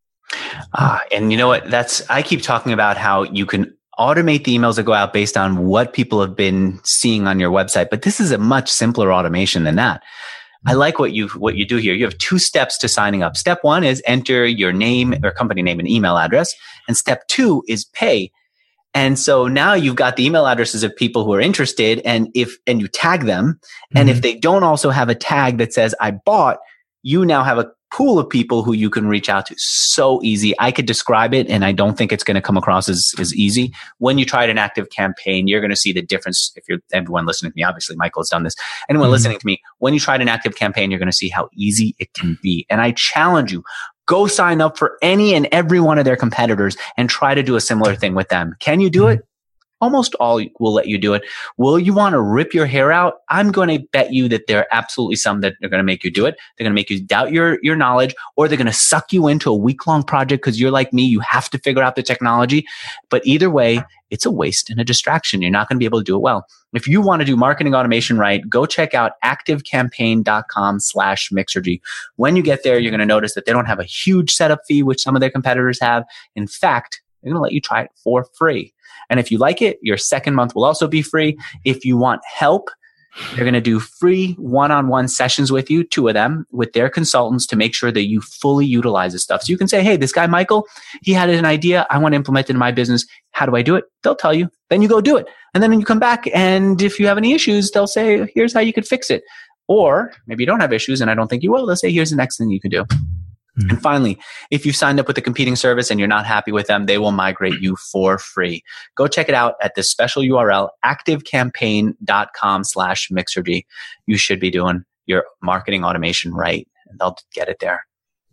Ah, and you know what? That's, I keep talking about how you can automate the emails that go out based on what people have been seeing on your website. But this is a much simpler automation than that. I like what you what you do here. You have two steps to signing up. Step one is enter your name or company name and email address. And step two is pay. And so now you've got the email addresses of people who are interested, and if and you tag them. Mm-hmm. And if they don't also have a tag that says I bought, you now have a pool of people who you can reach out to. So easy. I could describe it, and I don't think it's going to come across as, as easy. When you try an ActiveCampaign, you're going to see the difference. If you're everyone listening to me, obviously Michael has done this. Anyone mm-hmm. listening to me, when you tried an ActiveCampaign, you're going to see how easy it can be. And I challenge you, go sign up for any and every one of their competitors and try to do a similar thing with them. Can you do it? Almost all will let you do it. Will you want to rip your hair out? I'm going to bet you that there are absolutely some that are going to make you do it. They're going to make you doubt your, your knowledge, or they're going to suck you into a week-long project because you're like me. You have to figure out the technology. But either way, it's a waste and a distraction. You're not going to be able to do it well. If you want to do marketing automation right, go check out activecampaign.com slash Mixergy. When you get there, you're going to notice that they don't have a huge setup fee, which some of their competitors have. In fact, they're going to let you try it for free. And if you like it, your second month will also be free. If you want help, they're going to do free one-on-one sessions with you, two of them, with their consultants to make sure that you fully utilize this stuff. So you can say, hey, this guy, Michael, he had an idea. I want to implement it in my business. How do I do it? They'll tell you. Then you go do it. And then when you come back, and if you have any issues, they'll say, here's how you could fix it. Or maybe you don't have issues, and I don't think you will. They'll say, here's the next thing you can do. And finally, if you've signed up with a competing service and you're not happy with them, they will migrate you for free. Go check it out at this special U R L, activecampaign.com slash Mixergy. You should be doing your marketing automation right, and they'll get it there.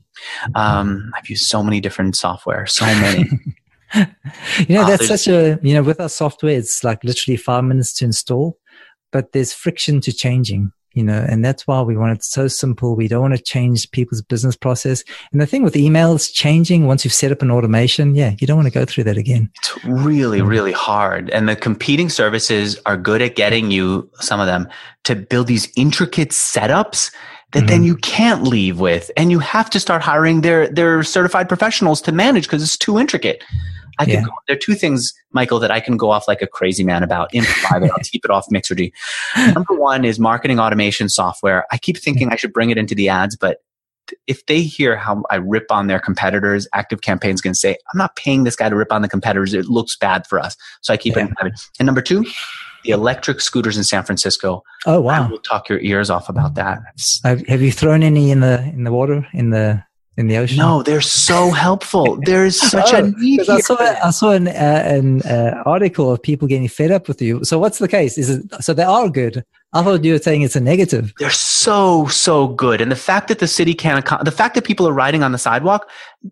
Um, I've used so many different software, so many. you know, oh, that's such a, you know, with our software, it's like literally five minutes to install, but there's friction to changing. You know, and that's why we want it so simple. We don't want to change people's business process. And the thing with emails changing, once you've set up an automation, yeah, you don't want to go through that again. It's really, really hard. And the competing services are good at getting you, some of them, to build these intricate setups that mm-hmm. then you can't leave with. And you have to start hiring their, their certified professionals to manage because it's too intricate. I Yeah. could go, there are two things, Michael, that I can go off like a crazy man about in private. I'll keep it off Mixergy. Number one is marketing automation software. I keep thinking I should bring it into the ads, but if they hear how I rip on their competitors, ActiveCampaign's going to say, I'm not paying this guy to rip on the competitors. It looks bad for us. So I keep yeah. it in private. And number two, the electric scooters in San Francisco. Oh, wow. I will talk your ears off about that. Have, have you thrown any in the, in the water, in the, in the ocean? No, they're so helpful. There's such oh, a need here. I saw, I saw an, uh, an uh, article of people getting fed up with you. So what's the case? Is it, so they are good. I thought you were saying it's a negative. They're so, so good. And the fact that the city can't, the fact that people are riding on the sidewalk,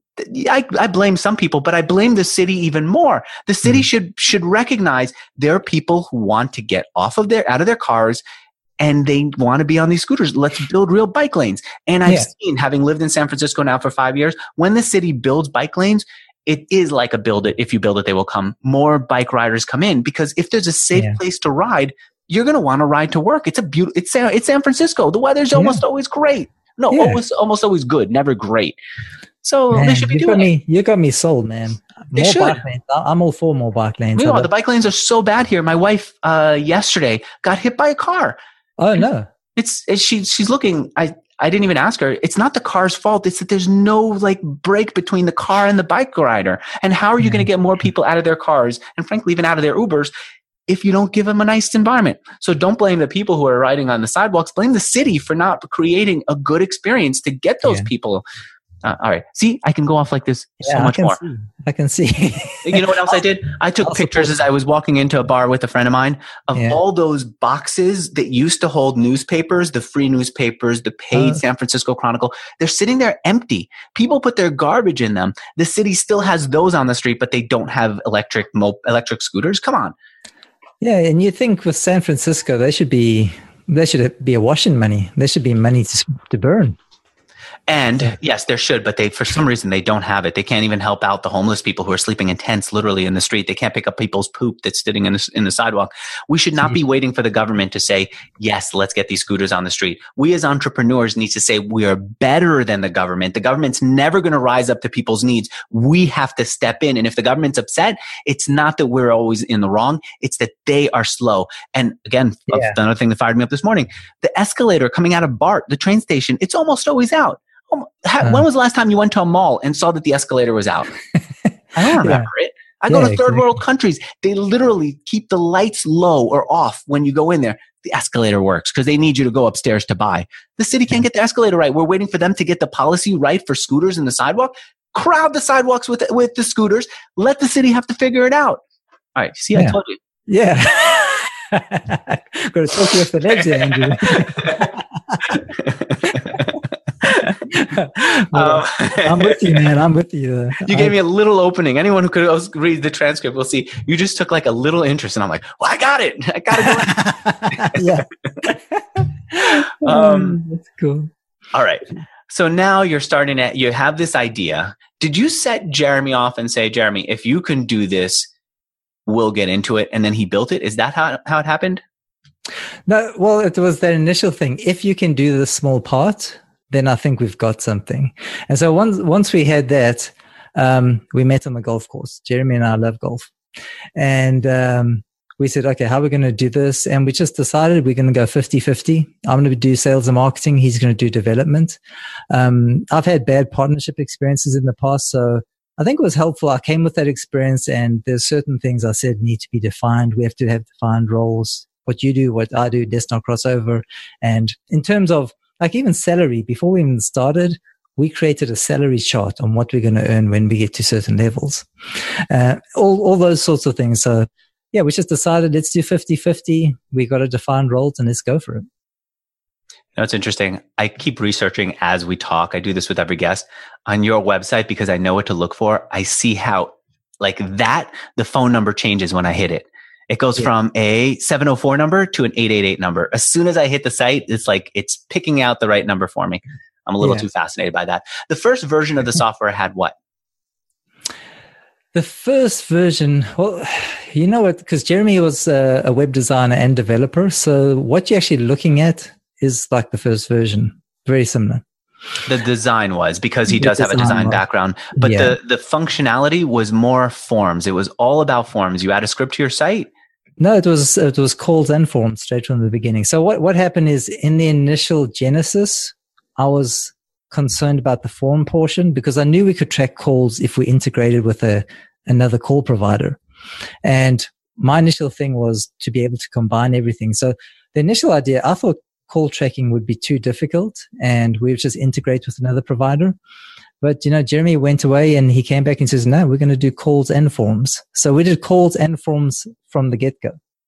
I, I blame some people, but I blame the city even more. The city mm. should, should recognize there are people who want to get off of their, out of their cars, and they want to be on these scooters. Let's build real bike lanes. And I've yeah. seen, having lived in San Francisco now for five years, when the city builds bike lanes, it is like a build it. If you build it, they will come. More bike riders come in, because if there's a safe yeah. place to ride, you're going to want to ride to work. It's a beautiful, it's San, it's San Francisco. The weather's yeah. almost always great. No, yeah. almost, almost always good, never great. So man, they should be you doing got me, it. You got me sold, man. They more should. Bike lanes. I'm all for more bike lanes. We are. The bike lanes are so bad here. My wife, uh, yesterday got hit by a car. Oh no. It's, it's she, she's looking, I, I didn't even ask her. It's not the car's fault. It's that there's no like break between the car and the bike rider. And how are you mm-hmm. going to get more people out of their cars, and frankly, even out of their Ubers, if you don't give them a nice environment? So don't blame the people who are riding on the sidewalks. Blame the city for not creating a good experience to get those yeah. people. Uh, all right. See, I can go off like this yeah, so much I can more. See. I can see. You know what else I did? I took I'll pictures as I was walking into a bar with a friend of mine of yeah. all those boxes that used to hold newspapers, the free newspapers, the paid uh, San Francisco Chronicle. They're sitting there empty. People put their garbage in them. The city still has those on the street, but they don't have electric mo- electric scooters. Come on. Yeah, and you think with San Francisco, they should be they should be awash in money. There should be money to, to burn. And yes, there should, but they, for some reason, they don't have it. They can't even help out the homeless people who are sleeping in tents, literally in the street. They can't pick up people's poop that's sitting in the, in the sidewalk. We should not be waiting for the government to say, yes, let's get these scooters on the street. We as entrepreneurs need to say we are better than the government. The government's never going to rise up to people's needs. We have to step in. And if the government's upset, it's not that we're always in the wrong. It's that they are slow. And again, yeah. another thing that fired me up this morning, the escalator coming out of BART, the train station, it's almost always out. How, when was the last time you went to a mall and saw that the escalator was out? I don't remember yeah. it. I go yeah, to third exactly. world countries. They literally keep the lights low or off when you go in there. The escalator works because they need you to go upstairs to buy. The city can't get the escalator right. We're waiting for them to get the policy right for scooters in the sidewalk. Crowd the sidewalks with the, with the scooters. Let the city have to figure it out. All right. See, yeah. I told you. Yeah. Got to talk to you off the legs there, Andrew. um, I'm with you, man. I'm with you. You gave me a little opening. Anyone who could read the transcript will see you just took like a little interest, and I'm like, well, I got it. I got it. Yeah. um, That's cool. All right. So now you're starting at, you have this idea. Did you set Jeremy off and say, Jeremy, if you can do this, we'll get into it? And then he built it. Is that how, how it happened? No, well, it was that initial thing. If you can do this small part, then I think we've got something. And so once once we had that, um, we met on the golf course. Jeremy and I love golf. And um, we said, okay, how are we going to do this? And we just decided we're going to go fifty-fifty. I'm going to do sales and marketing. He's going to do development. Um, I've had bad partnership experiences in the past, so I think it was helpful. I came with that experience, and there's certain things I said need to be defined. We have to have defined roles. What you do, what I do, let's not cross over. And in terms of like even salary, before we even started, we created a salary chart on what we're going to earn when we get to certain levels. Uh, all, all those sorts of things. So yeah, we just decided let's do fifty-fifty. We got a defined roles and let's go for it. No, it's interesting. I keep researching as we talk. I do this with every guest on your website because I know what to look for. I see how like that, the phone number changes when I hit it. It goes yeah. from a seven oh four number to an eight eight eight number. As soon as I hit the site, it's like it's picking out the right number for me. I'm a little yeah. too fascinated by that. The first version of the software had what? The first version, well, you know what, because Jeremy was a, a web designer and developer. So what you're actually looking at is like the first version, very similar. The design was, because he The does have a design was. background, but Yeah. the, the functionality was more forms. It was all about forms. You add a script to your site. No, it was it was calls and forms straight from the beginning. So what, what happened is, in the initial genesis, I was concerned about the form portion because I knew we could track calls if we integrated with a another call provider. And my initial thing was to be able to combine everything. So the initial idea, I thought call tracking would be too difficult and we would just integrate with another provider. But, you know, Jeremy went away and he came back and says, no, we're going to do calls and forms. So we did calls and forms from the get-go.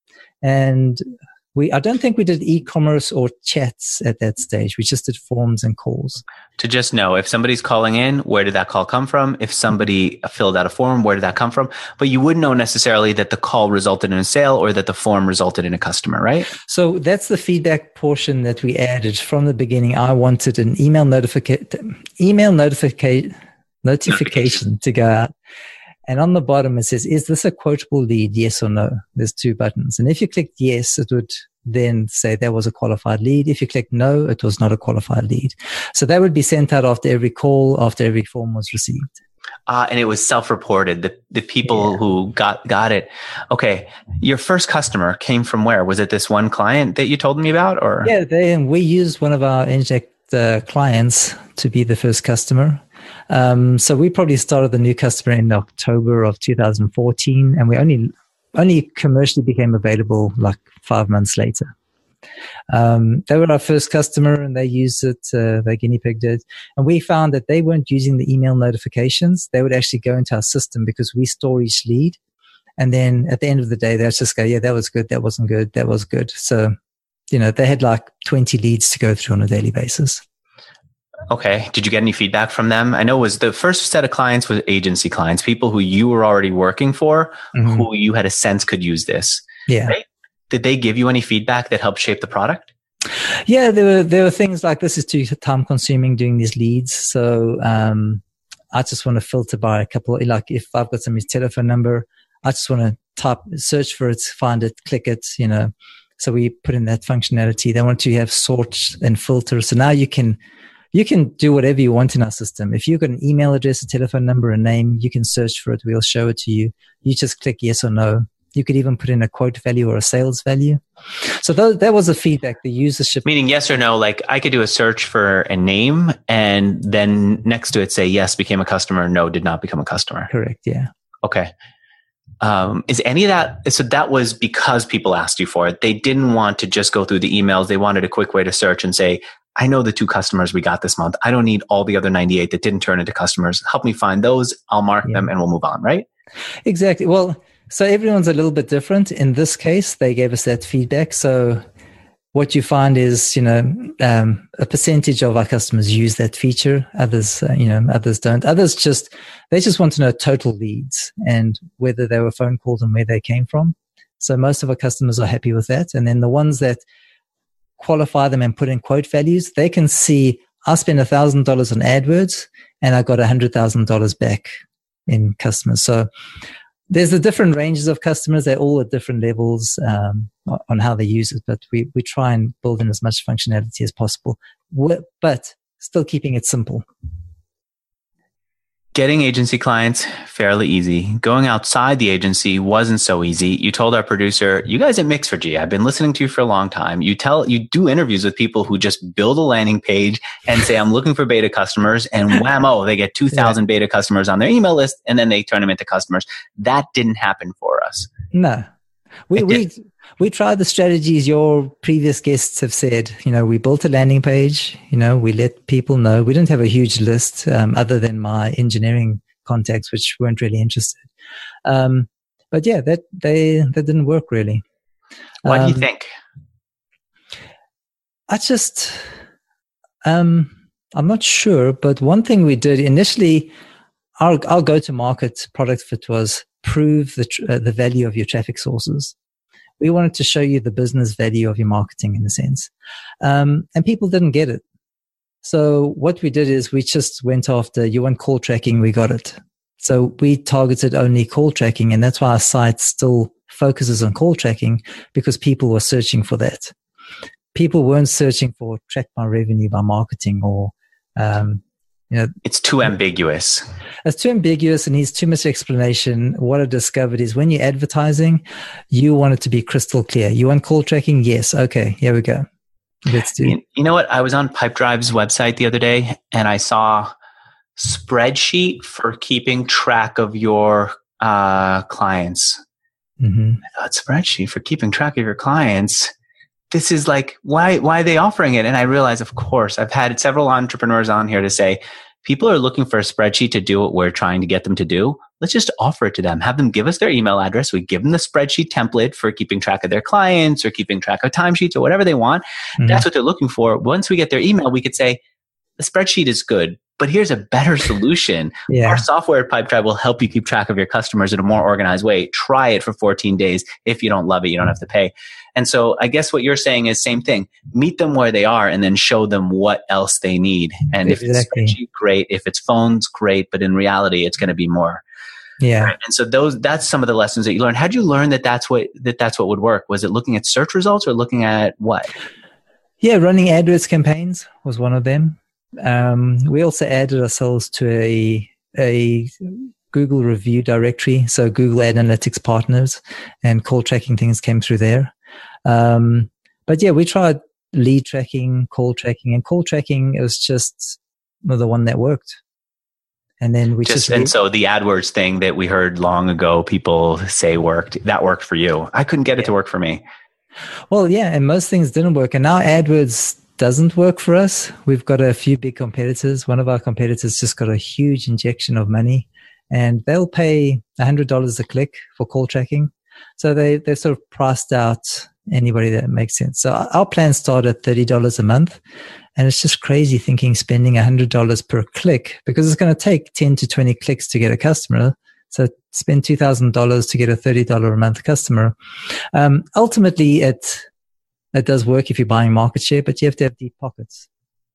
And we, I don't think we did e-commerce or chats at that stage. We just did forms and calls. To just know if somebody's calling in, where did that call come from? If somebody filled out a form, where did that come from? But you wouldn't know necessarily that the call resulted in a sale or that the form resulted in a customer, right? So that's the feedback portion that we added from the beginning. I wanted an email notification, email notification, notification to go out. And on the bottom, it says, is this a quotable lead? Yes or no? There's two buttons. And if you clicked yes, it would then say that was a qualified lead. If you click no, it was not a qualified lead. So that would be sent out after every call, after every form was received. Uh, and it was self-reported. The the people yeah. who got, got it. Okay. Your first customer came from where? Was it this one client that you told me about? Or Yeah, they, we used one of our Inject uh, clients to be the first customer. Um, so we probably started the new customer in October of two thousand fourteen, and we only only commercially became available like five months later. Um, they were our first customer, and they used it. Uh, they guinea pigged it, and we found that they weren't using the email notifications. They would actually go into our system because we store each lead, and then at the end of the day, they'd just go, "Yeah, that was good. That wasn't good. That was good." So, you know, they had like twenty leads to go through on a daily basis. Okay. Did you get any feedback from them? I know it was the first set of clients was agency clients, people who you were already working for, mm-hmm. who you had a sense could use this. Yeah. Right? Did they give you any feedback that helped shape the product? Yeah, there were there were things like, this is too time consuming doing these leads. So um, I just want to filter by a couple of, like if I've got somebody's telephone number, I just want to type, search for it, find it, click it, you know. So we put in that functionality. They want to have sort and filter. So now you can You can do whatever you want in our system. If you've got an email address, a telephone number, a name, you can search for it. We'll show it to you. You just click yes or no. You could even put in a quote value or a sales value. So that, that was the feedback, the usership. Meaning yes or no, like I could do a search for a name and then next to it say yes, became a customer, no, did not become a customer. Correct, yeah. Okay. Um, is any of that, so that was because people asked you for it. They didn't want to just go through the emails. They wanted a quick way to search and say, I know the two customers we got this month. I don't need all the other ninety-eight that didn't turn into customers. Help me find those. I'll mark yeah. them and we'll move on, right? Exactly. Well, so everyone's a little bit different. In this case, they gave us that feedback. So what you find is, you know, um, a percentage of our customers use that feature. Others, uh, you know, others don't. Others just, they just want to know total leads and whether they were phone calls and where they came from. So most of our customers are happy with that. And then the ones that qualify them and put in quote values, they can see I spent a thousand dollars on AdWords and I got a hundred thousand dollars back in customers. So there's the different ranges of customers. They're all at different levels um, on how they use it, but we, we try and build in as much functionality as possible, but still keeping it simple. Getting agency clients, fairly easy. Going outside the agency wasn't so easy. You told our producer, you guys at Mixergy, I've been listening to you for a long time. You tell, you do interviews with people who just build a landing page and say, I'm looking for beta customers, and whammo, they get two thousand yeah. beta customers on their email list and then they turn them into customers. That didn't happen for us. No. We, we, we tried the strategies your previous guests have said. You know, we built a landing page, you know, we let people know. We didn't have a huge list um, other than my engineering contacts, which weren't really interested. Um, but yeah, that, they, that didn't work really. Why um, do you think? I just, um, I'm not sure, but one thing we did initially, our, our go-to-market product fit was prove the uh, the value of your traffic sources. We wanted to show you the business value of your marketing in a sense. Um, and people didn't get it. So what we did is we just went after, you want call tracking, we got it. So we targeted only call tracking, and that's why our site still focuses on call tracking, because people were searching for that. People weren't searching for track my revenue by marketing or Um, you know, it's too ambiguous. It's too ambiguous and needs too much explanation. What I discovered is when you're advertising, you want it to be crystal clear. You want call tracking? Yes. Okay, here we go. Let's do. You, you know what? I was on Pipedrive's website the other day and I saw spreadsheet for keeping track of your uh, clients. Mm-hmm. I thought spreadsheet for keeping track of your clients. This is like, why, why are they offering it? And I realized, of course, I've had several entrepreneurs on here to say, people are looking for a spreadsheet to do what we're trying to get them to do. Let's just offer it to them. Have them give us their email address. We give them the spreadsheet template for keeping track of their clients or keeping track of timesheets or whatever they want. Mm-hmm. That's what they're looking for. Once we get their email, we could say, the spreadsheet is good, but here's a better solution. Yeah. Our software at Pipedrive will help you keep track of your customers in a more organized way. Try it for fourteen days. If you don't love it, you don't have to pay. And so I guess what you're saying is same thing. Meet them where they are and then show them what else they need. And exactly. if it's spreadsheet, great. If it's phones, great. But in reality, it's going to be more. Yeah. Right? And so those, that's some of the lessons that you learned. How did you learn that that's what, that that's what would work? Was it looking at search results or looking at what? Yeah. Running AdWords campaigns was one of them. Um, we also added ourselves to a, a Google review directory. So Google Analytics partners and call tracking things came through there. Um, but yeah, we tried lead tracking, call tracking, and call tracking. It was just the one that worked. And then we just, just and re- so the AdWords thing that we heard long ago, people say worked, that worked for you. I couldn't get it yeah. to work for me. Well, yeah. And most things didn't work. And now AdWords doesn't work for us. We've got a few big competitors. One of our competitors just got a huge injection of money and they'll pay one hundred dollars a click for call tracking. So they, they've sort of priced out anybody that makes sense. So our plans start at thirty dollars a month. And it's just crazy thinking spending one hundred dollars per click because it's going to take ten to twenty clicks to get a customer. So spend two thousand dollars to get a thirty dollars a month customer. Um, ultimately, it, it does work if you're buying market share, but you have to have deep pockets.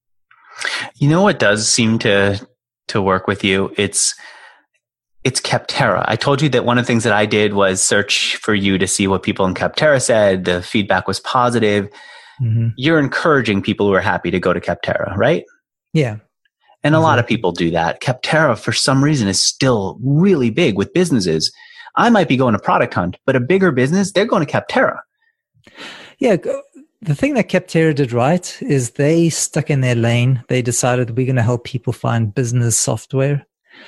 You know what does seem to to work with you? It's It's Capterra. I told you that one of the things that I did was search for you to see what people in Capterra said. The feedback was positive. Mm-hmm. You're encouraging people who are happy to go to Capterra, right? Yeah. And a exactly. lot of people do that. Capterra, for some reason, is still really big with businesses. I might be going to Product Hunt, but a bigger business, they're going to Capterra. Yeah. The thing that Capterra did right is they stuck in their lane. They decided we're going to help people find business software.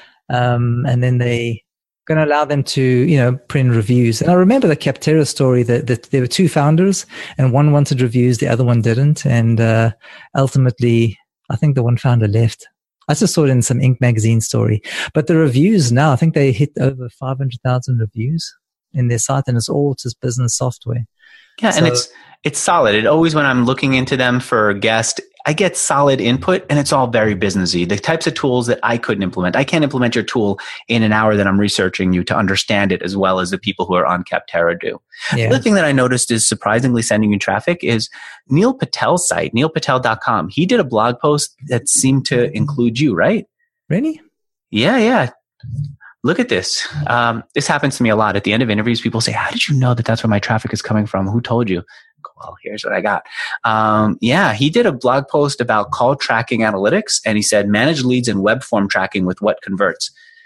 Um, and then they going to allow them to, you know, print reviews. And I remember the Capterra story that, that there were two founders and one wanted reviews, the other one didn't. And, uh, ultimately, I think the one founder left. I just saw it in some Inc magazine story, but the reviews now, I think they hit over five hundred thousand reviews in their site and it's all just business software. Yeah. So, and it's, it's solid. It always, when I'm looking into them for a guest, I get solid input and it's all very businessy. The types of tools that I couldn't implement. I can't implement your tool in an hour that I'm researching you to understand it as well as the people who are on Capterra do. Yeah. The other thing that I noticed is surprisingly sending you traffic is Neil Patel's site, neil patel dot com. He did a blog post that seemed to include you, right? Really? Yeah, yeah. Look at this. Um, this happens to me a lot. At the end of interviews, people say, how did you know that that's where my traffic is coming from? Who told you? Well, here's what I got. Um, yeah, he did a blog post about call tracking analytics, and he said, manage leads and web form tracking with what converts.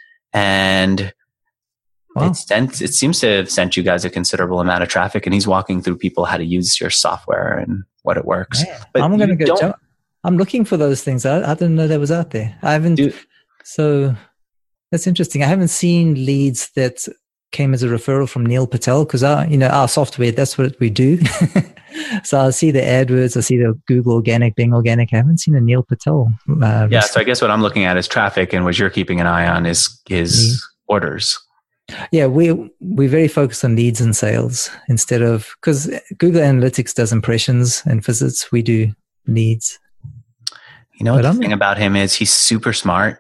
And wow. it, sent, it seems to have sent you guys a considerable amount of traffic, and he's walking through people how to use your software and what it works. Man, but I'm going to go. Jump. I'm looking for those things. I, I didn't know that was out there. I haven't. Dude. So that's interesting. I haven't seen leads that came as a referral from Neil Patel because our, you know, our software, that's what we do. So I see the AdWords, I see the Google Organic, Bing Organic. I haven't seen a Neil Patel. Uh, yeah. So I guess what I'm looking at is traffic, and what you're keeping an eye on is, is mm-hmm. orders. Yeah. We, we're very focused on leads and sales instead of, because Google Analytics does impressions and visits. We do leads. You know, what the I'm, thing about him is he's super smart.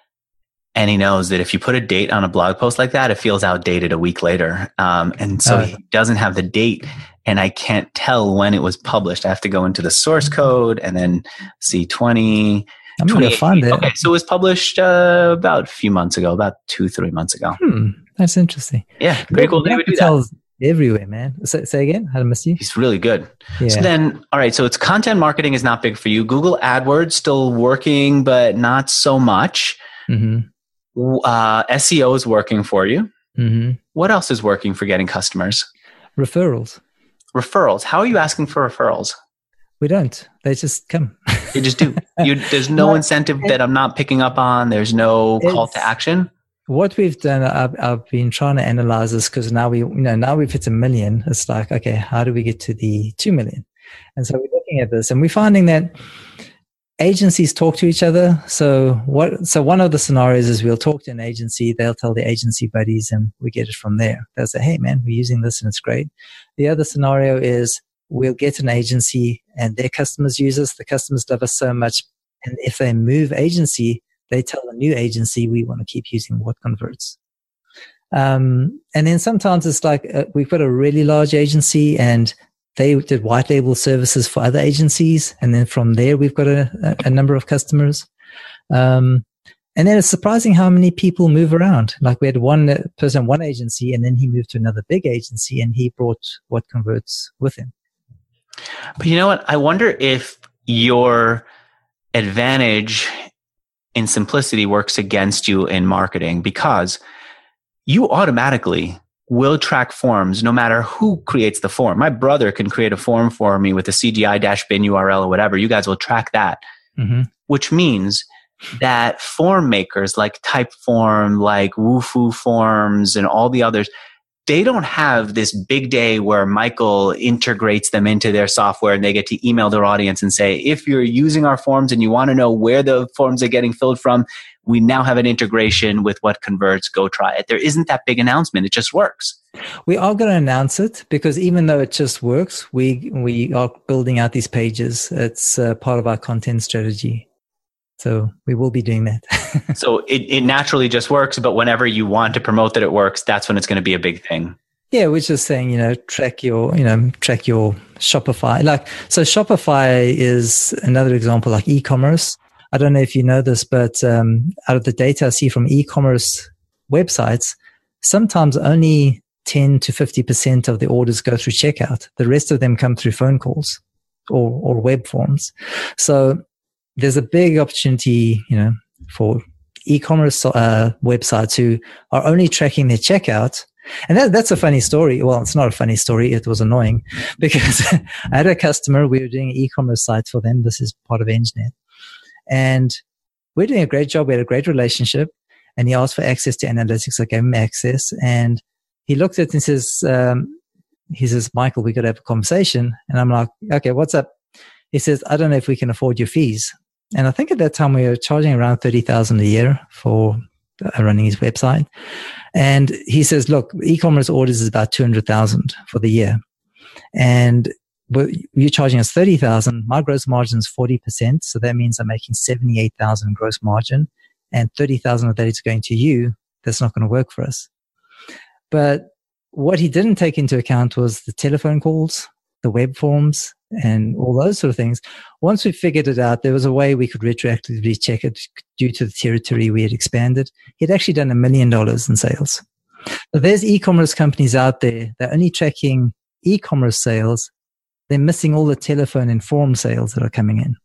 And he knows that if you put a date on a blog post like that, it feels outdated a week later. Um, and so uh, he doesn't have the date, and I can't tell when it was published. I have to go into the source code and then see twenty. I'm going to find it. Okay, so it was published uh, about a few months ago, about two, three months ago. Hmm, that's interesting. Yeah, pretty cool. They would do that. everywhere, man. Say, say again? How to miss you? He's really good. Yeah. So then, all right. So it's content marketing is not big for you. Google AdWords still working, but not so much. Mm-hmm. Uh, S E O is working for you. Mm-hmm. What else is working for getting customers? Referrals. Referrals. How are you asking for referrals? We don't. They just come. You just do. You, there's no, no incentive it, that I'm not picking up on. There's no call to action. What we've done, I've, I've been trying to analyze this because now we, you know, now we've hit a million. It's like, okay, how do we get to the two million? And so we're looking at this and we're finding that agencies talk to each other. So what, so one of the scenarios is we'll talk to an agency, they'll tell the agency buddies and we get it from there. They'll say, hey man, we're using this and it's great. The other scenario is we'll get an agency and their customers use us. The customers love us so much. And if they move agency, they tell a new agency, we want to keep using What Converts. Um, and then sometimes it's like uh, we've got a really large agency and they did white label services for other agencies. And then from there, we've got a, a number of customers. Um, and then it's surprising how many people move around. Like we had one person, one agency, and then he moved to another big agency and he brought What Converts with him. But you know what? I wonder if your advantage in simplicity works against you in marketing because you automatically will track forms no matter who creates the form. My brother can create a form for me with a C G I-bin U R L or whatever. You guys will track that, mm-hmm. which means that form makers like Typeform, like Wufoo Forms and all the others, they don't have this big day where Michael integrates them into their software and they get to email their audience and say, if you're using our forms and you want to know where the forms are getting filled from, we now have an integration with What Converts. Go try it. There isn't that big announcement. It just works. We are going to announce it because even though it just works, we, we are building out these pages. It's uh, part of our content strategy. So we will be doing that. So it, it naturally just works, but whenever you want to promote that it works, that's when it's going to be a big thing. Yeah, we're just saying, you know, track your, you know, track your Shopify. Like, so Shopify is another example, like e-commerce. I don't know if you know this, but um, out of the data I see from e-commerce websites, sometimes only ten to fifty percent of the orders go through checkout. The rest of them come through phone calls or, or web forms. So there's a big opportunity, you know, for e-commerce uh, websites who are only tracking their checkout. And that, that's a funny story. Well, it's not a funny story. It was annoying because I had a customer. We were doing an e-commerce site for them. This is part of EngNet. And we're doing a great job. We had a great relationship. And he asked for access to analytics. I gave him access. And he looked at it and says, um, he says, Michael, we got to have a conversation. And I'm like, okay, what's up? He says, I don't know if we can afford your fees. And I think at that time we were charging around thirty thousand dollars a year for running his website. And he says, look, e-commerce orders is about two hundred thousand dollars for the year. And you're charging us thirty thousand dollars. My gross margin is forty percent. So that means I'm making seventy-eight thousand dollars gross margin and thirty thousand dollars of that is going to you. That's not going to work for us. But what he didn't take into account was the telephone calls, the web forms, and all those sort of things. Once we figured it out, there was a way we could retroactively check it due to the territory we had expanded. He'd actually done a million dollars in sales. So there's e-commerce companies out there that are only tracking e-commerce sales. They're missing all the telephone and form sales that are coming in.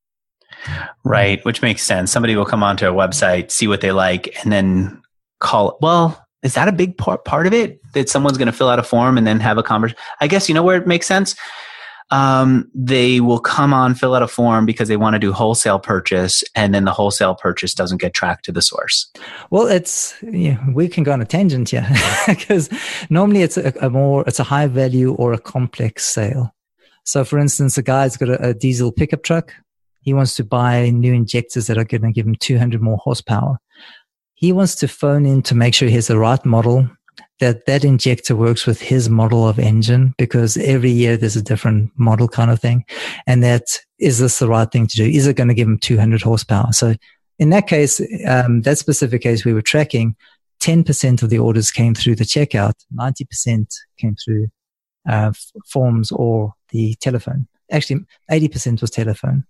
Right, which makes sense. Somebody will come onto a website, see what they like, and then call. Well, is that a big part, part of it? That someone's going to fill out a form and then have a conversation? I guess you know where it makes sense? Um, they will come on, fill out a form because they want to do wholesale purchase, and then the wholesale purchase doesn't get tracked to the source. Well, it's, you know, we can go on a tangent here because normally it's a, a more, it's a high value or a complex sale. So for instance, a guy's got a, a diesel pickup truck. He wants to buy new injectors that are going to give him two hundred more horsepower. He wants to phone in to make sure he has the right model, that that injector works with his model of engine, because every year there's a different model kind of thing. And that, is this the right thing to do? Is it going to give him two hundred horsepower? So in that case, um, that specific case we were tracking, ten percent of the orders came through the checkout, ninety percent came through uh, forms or the telephone. Actually, eighty percent was telephone.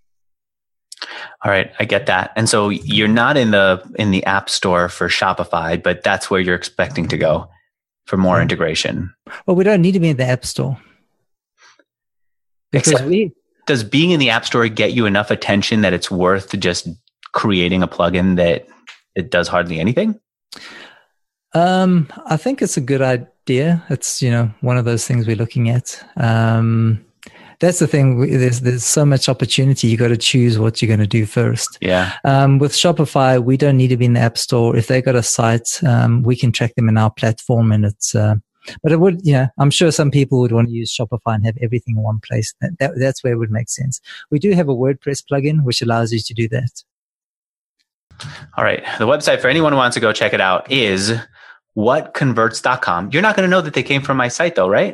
All right, I get that. And so you're not in the in the app store for Shopify, but that's where you're expecting to go for more yeah. integration. Well, we don't need to be in the App Store. Because Except, we... Does being in the App Store get you enough attention that it's worth just creating a plugin that it does hardly anything? Um, I think it's a good idea. It's, you know, one of those things we're looking at. Um, that's the thing. There's there's so much opportunity. You got to choose what you're going to do first. Yeah. Um, with Shopify, we don't need to be in the App Store. If they got a site, um, we can track them in our platform, and it's. Uh, but it would, yeah. I'm sure some people would want to use Shopify and have everything in one place. That, that that's where it would make sense. We do have a WordPress plugin which allows you to do that. All right. The website for anyone who wants to go check it out is what converts dot com. You're not going to know that they came from my site though, right?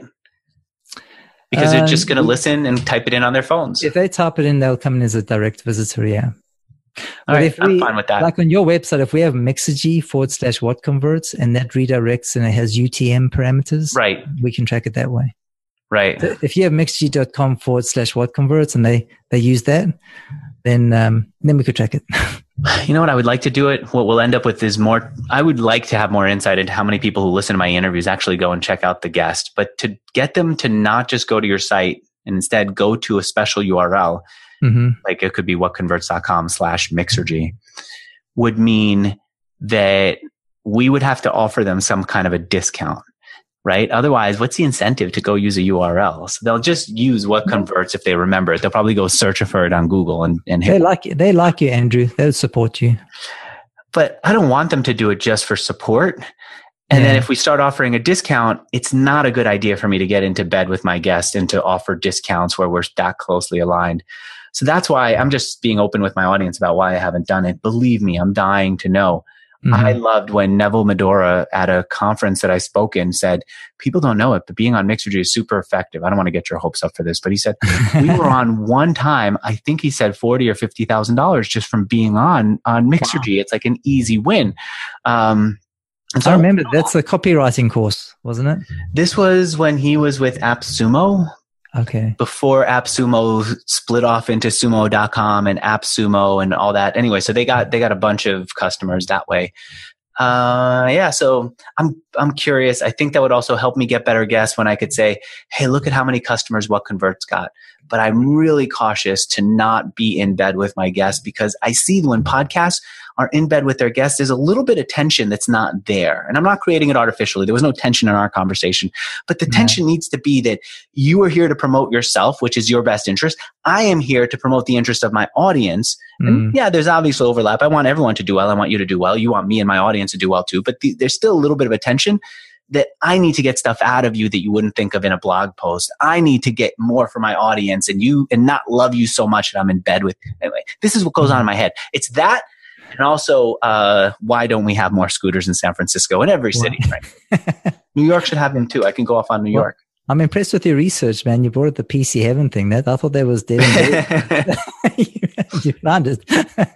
Because they're just going to um, listen and type it in on their phones. If they type it in, they'll come in as a direct visitor, yeah. All but right, if we, I'm fine with that. Like on your website, if we have Mixergy forward slash what converts and that redirects and it has U T M parameters, right, we can track it that way. Right. So if you have mixergy.com forward slash what converts and they, they use that, then um, then we could track it. You know what I would like to do it? What we'll end up with is more, I would like to have more insight into how many people who listen to my interviews actually go and check out the guest, but to get them to not just go to your site and instead go to a special U R L, mm-hmm. like it could be whatconverts.com slash Mixergy, would mean that we would have to offer them some kind of a discount. Right? Otherwise, what's the incentive to go use a U R L? So they'll just use what converts if they remember it. They'll probably go search for it on Google and, and hit. They like it. They like you, Andrew. They'll support you. But I don't want them to do it just for support. And yeah. then if we start offering a discount, it's not a good idea for me to get into bed with my guest and to offer discounts where we're that closely aligned. So that's why I'm just being open with my audience about why I haven't done it. Believe me, I'm dying to know. Mm-hmm. I loved when Neville Medora at a conference that I spoke in said, people don't know it, but being on Mixergy is super effective. I don't want to get your hopes up for this, but he said, we were on one time, I think he said forty or fifty thousand dollars just from being on, on Mixergy. Wow. It's like an easy win. Um, and so I remember that's a copywriting course, wasn't it? This was when he was with AppSumo. Okay. Before AppSumo split off into sumo dot com and AppSumo and all that. Anyway, so they got they got a bunch of customers that way. Uh, yeah, so I'm I'm curious. I think that would also help me get better guests when I could say, hey, look at how many customers What Converts got. But I'm really cautious to not be in bed with my guests because I see when podcasts are in bed with their guests, there's a little bit of tension that's not there. And I'm not creating it artificially. There was no tension in our conversation. But the yeah. tension needs to be that you are here to promote yourself, which is your best interest. I am here to promote the interest of my audience. Mm. And yeah, there's obvious overlap. I want everyone to do well. I want you to do well. You want me and my audience to do well too. But the, there's still a little bit of a tension that I need to get stuff out of you that you wouldn't think of in a blog post. I need to get more for my audience and you and not love you so much that I'm in bed with. Anyway, this is what goes on in my head. It's that. And also, uh, why don't we have more scooters in San Francisco in every city? Right? New York should have them too. I can go off on New well, York. I'm impressed with your research, man. You brought up the P C Heaven thing. That I thought that was dead and dead. you, you found it.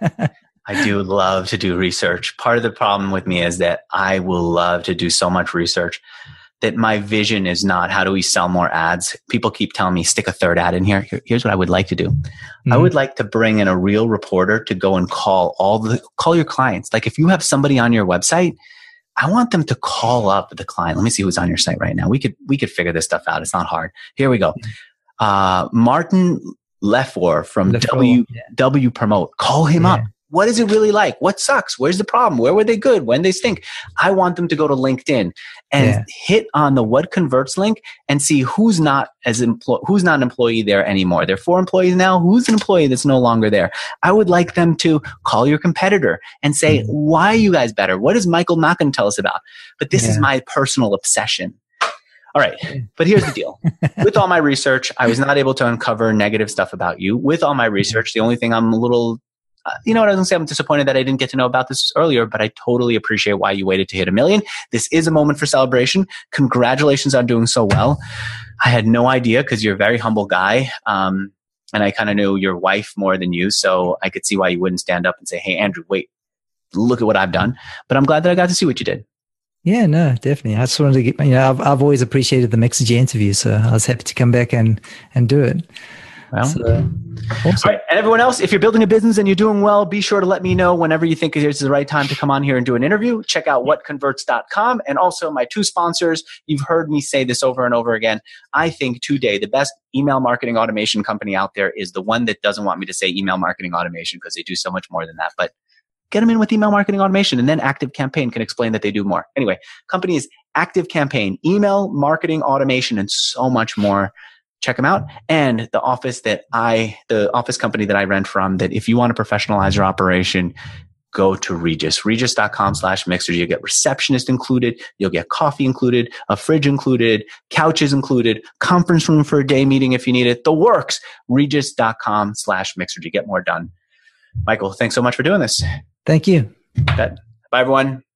I do love to do research. Part of the problem with me is that I will love to do so much research that my vision is not how do we sell more ads. People keep telling me stick a third ad in here. here here's what I would like to do. Mm-hmm. I would like to bring in a real reporter to go and call all the, call your clients. Like if you have somebody on your website, I want them to call up the client. Let me see who's on your site right now. We could, we could figure this stuff out. It's not hard. Here we go. Uh, Martin Lefort from Lefort, W, yeah. W Promote. Call him yeah. up. What is it really like? What sucks? Where's the problem? Where were they good? When they stink? I want them to go to LinkedIn and yeah. hit on the What Converts link and see who's not as empl- who's not an employee there anymore. There are four employees now. Who's an employee that's no longer there? I would like them to call your competitor and say, mm-hmm. why are you guys better? What is Michael not going to tell us about? But this yeah. is my personal obsession. All right. But here's the deal. With all my research, I was not able to uncover negative stuff about you. With all my research, the only thing I'm a little Uh, you know what I was going to say? I'm disappointed that I didn't get to know about this earlier, but I totally appreciate why you waited to hit a million. This is a moment for celebration. Congratulations on doing so well. I had no idea because you're a very humble guy. Um, and I kind of knew your wife more than you. So I could see why you wouldn't stand up and say, hey, Andrew, wait, look at what I've done. But I'm glad that I got to see what you did. Yeah, no, definitely. I just wanted to get, you know, I've, I've always appreciated the Mixergy interview. So I was happy to come back and, and do it. Well, so, awesome. All right. And everyone else, if you're building a business and you're doing well, be sure to let me know whenever you think it's the right time to come on here and do an interview. Check out what converts dot com and also my two sponsors. You've heard me say this over and over again. I think today the best email marketing automation company out there is the one that doesn't want me to say email marketing automation because they do so much more than that. But get them in with email marketing automation, and then ActiveCampaign can explain that they do more. Anyway, company is ActiveCampaign, email marketing automation, and so much more. Check them out. And the office that I, the office company that I rent from, that if you want to professionalize your operation, go to Regus, Regus dot com slash Mixergy. You'll get receptionist included. You'll get coffee included, a fridge included, couches included, conference room for a day meeting if you need it. The works. Regus dot com slash Mixergy. Get more done. Michael, thanks so much for doing this. Thank you. Good. Bye, everyone.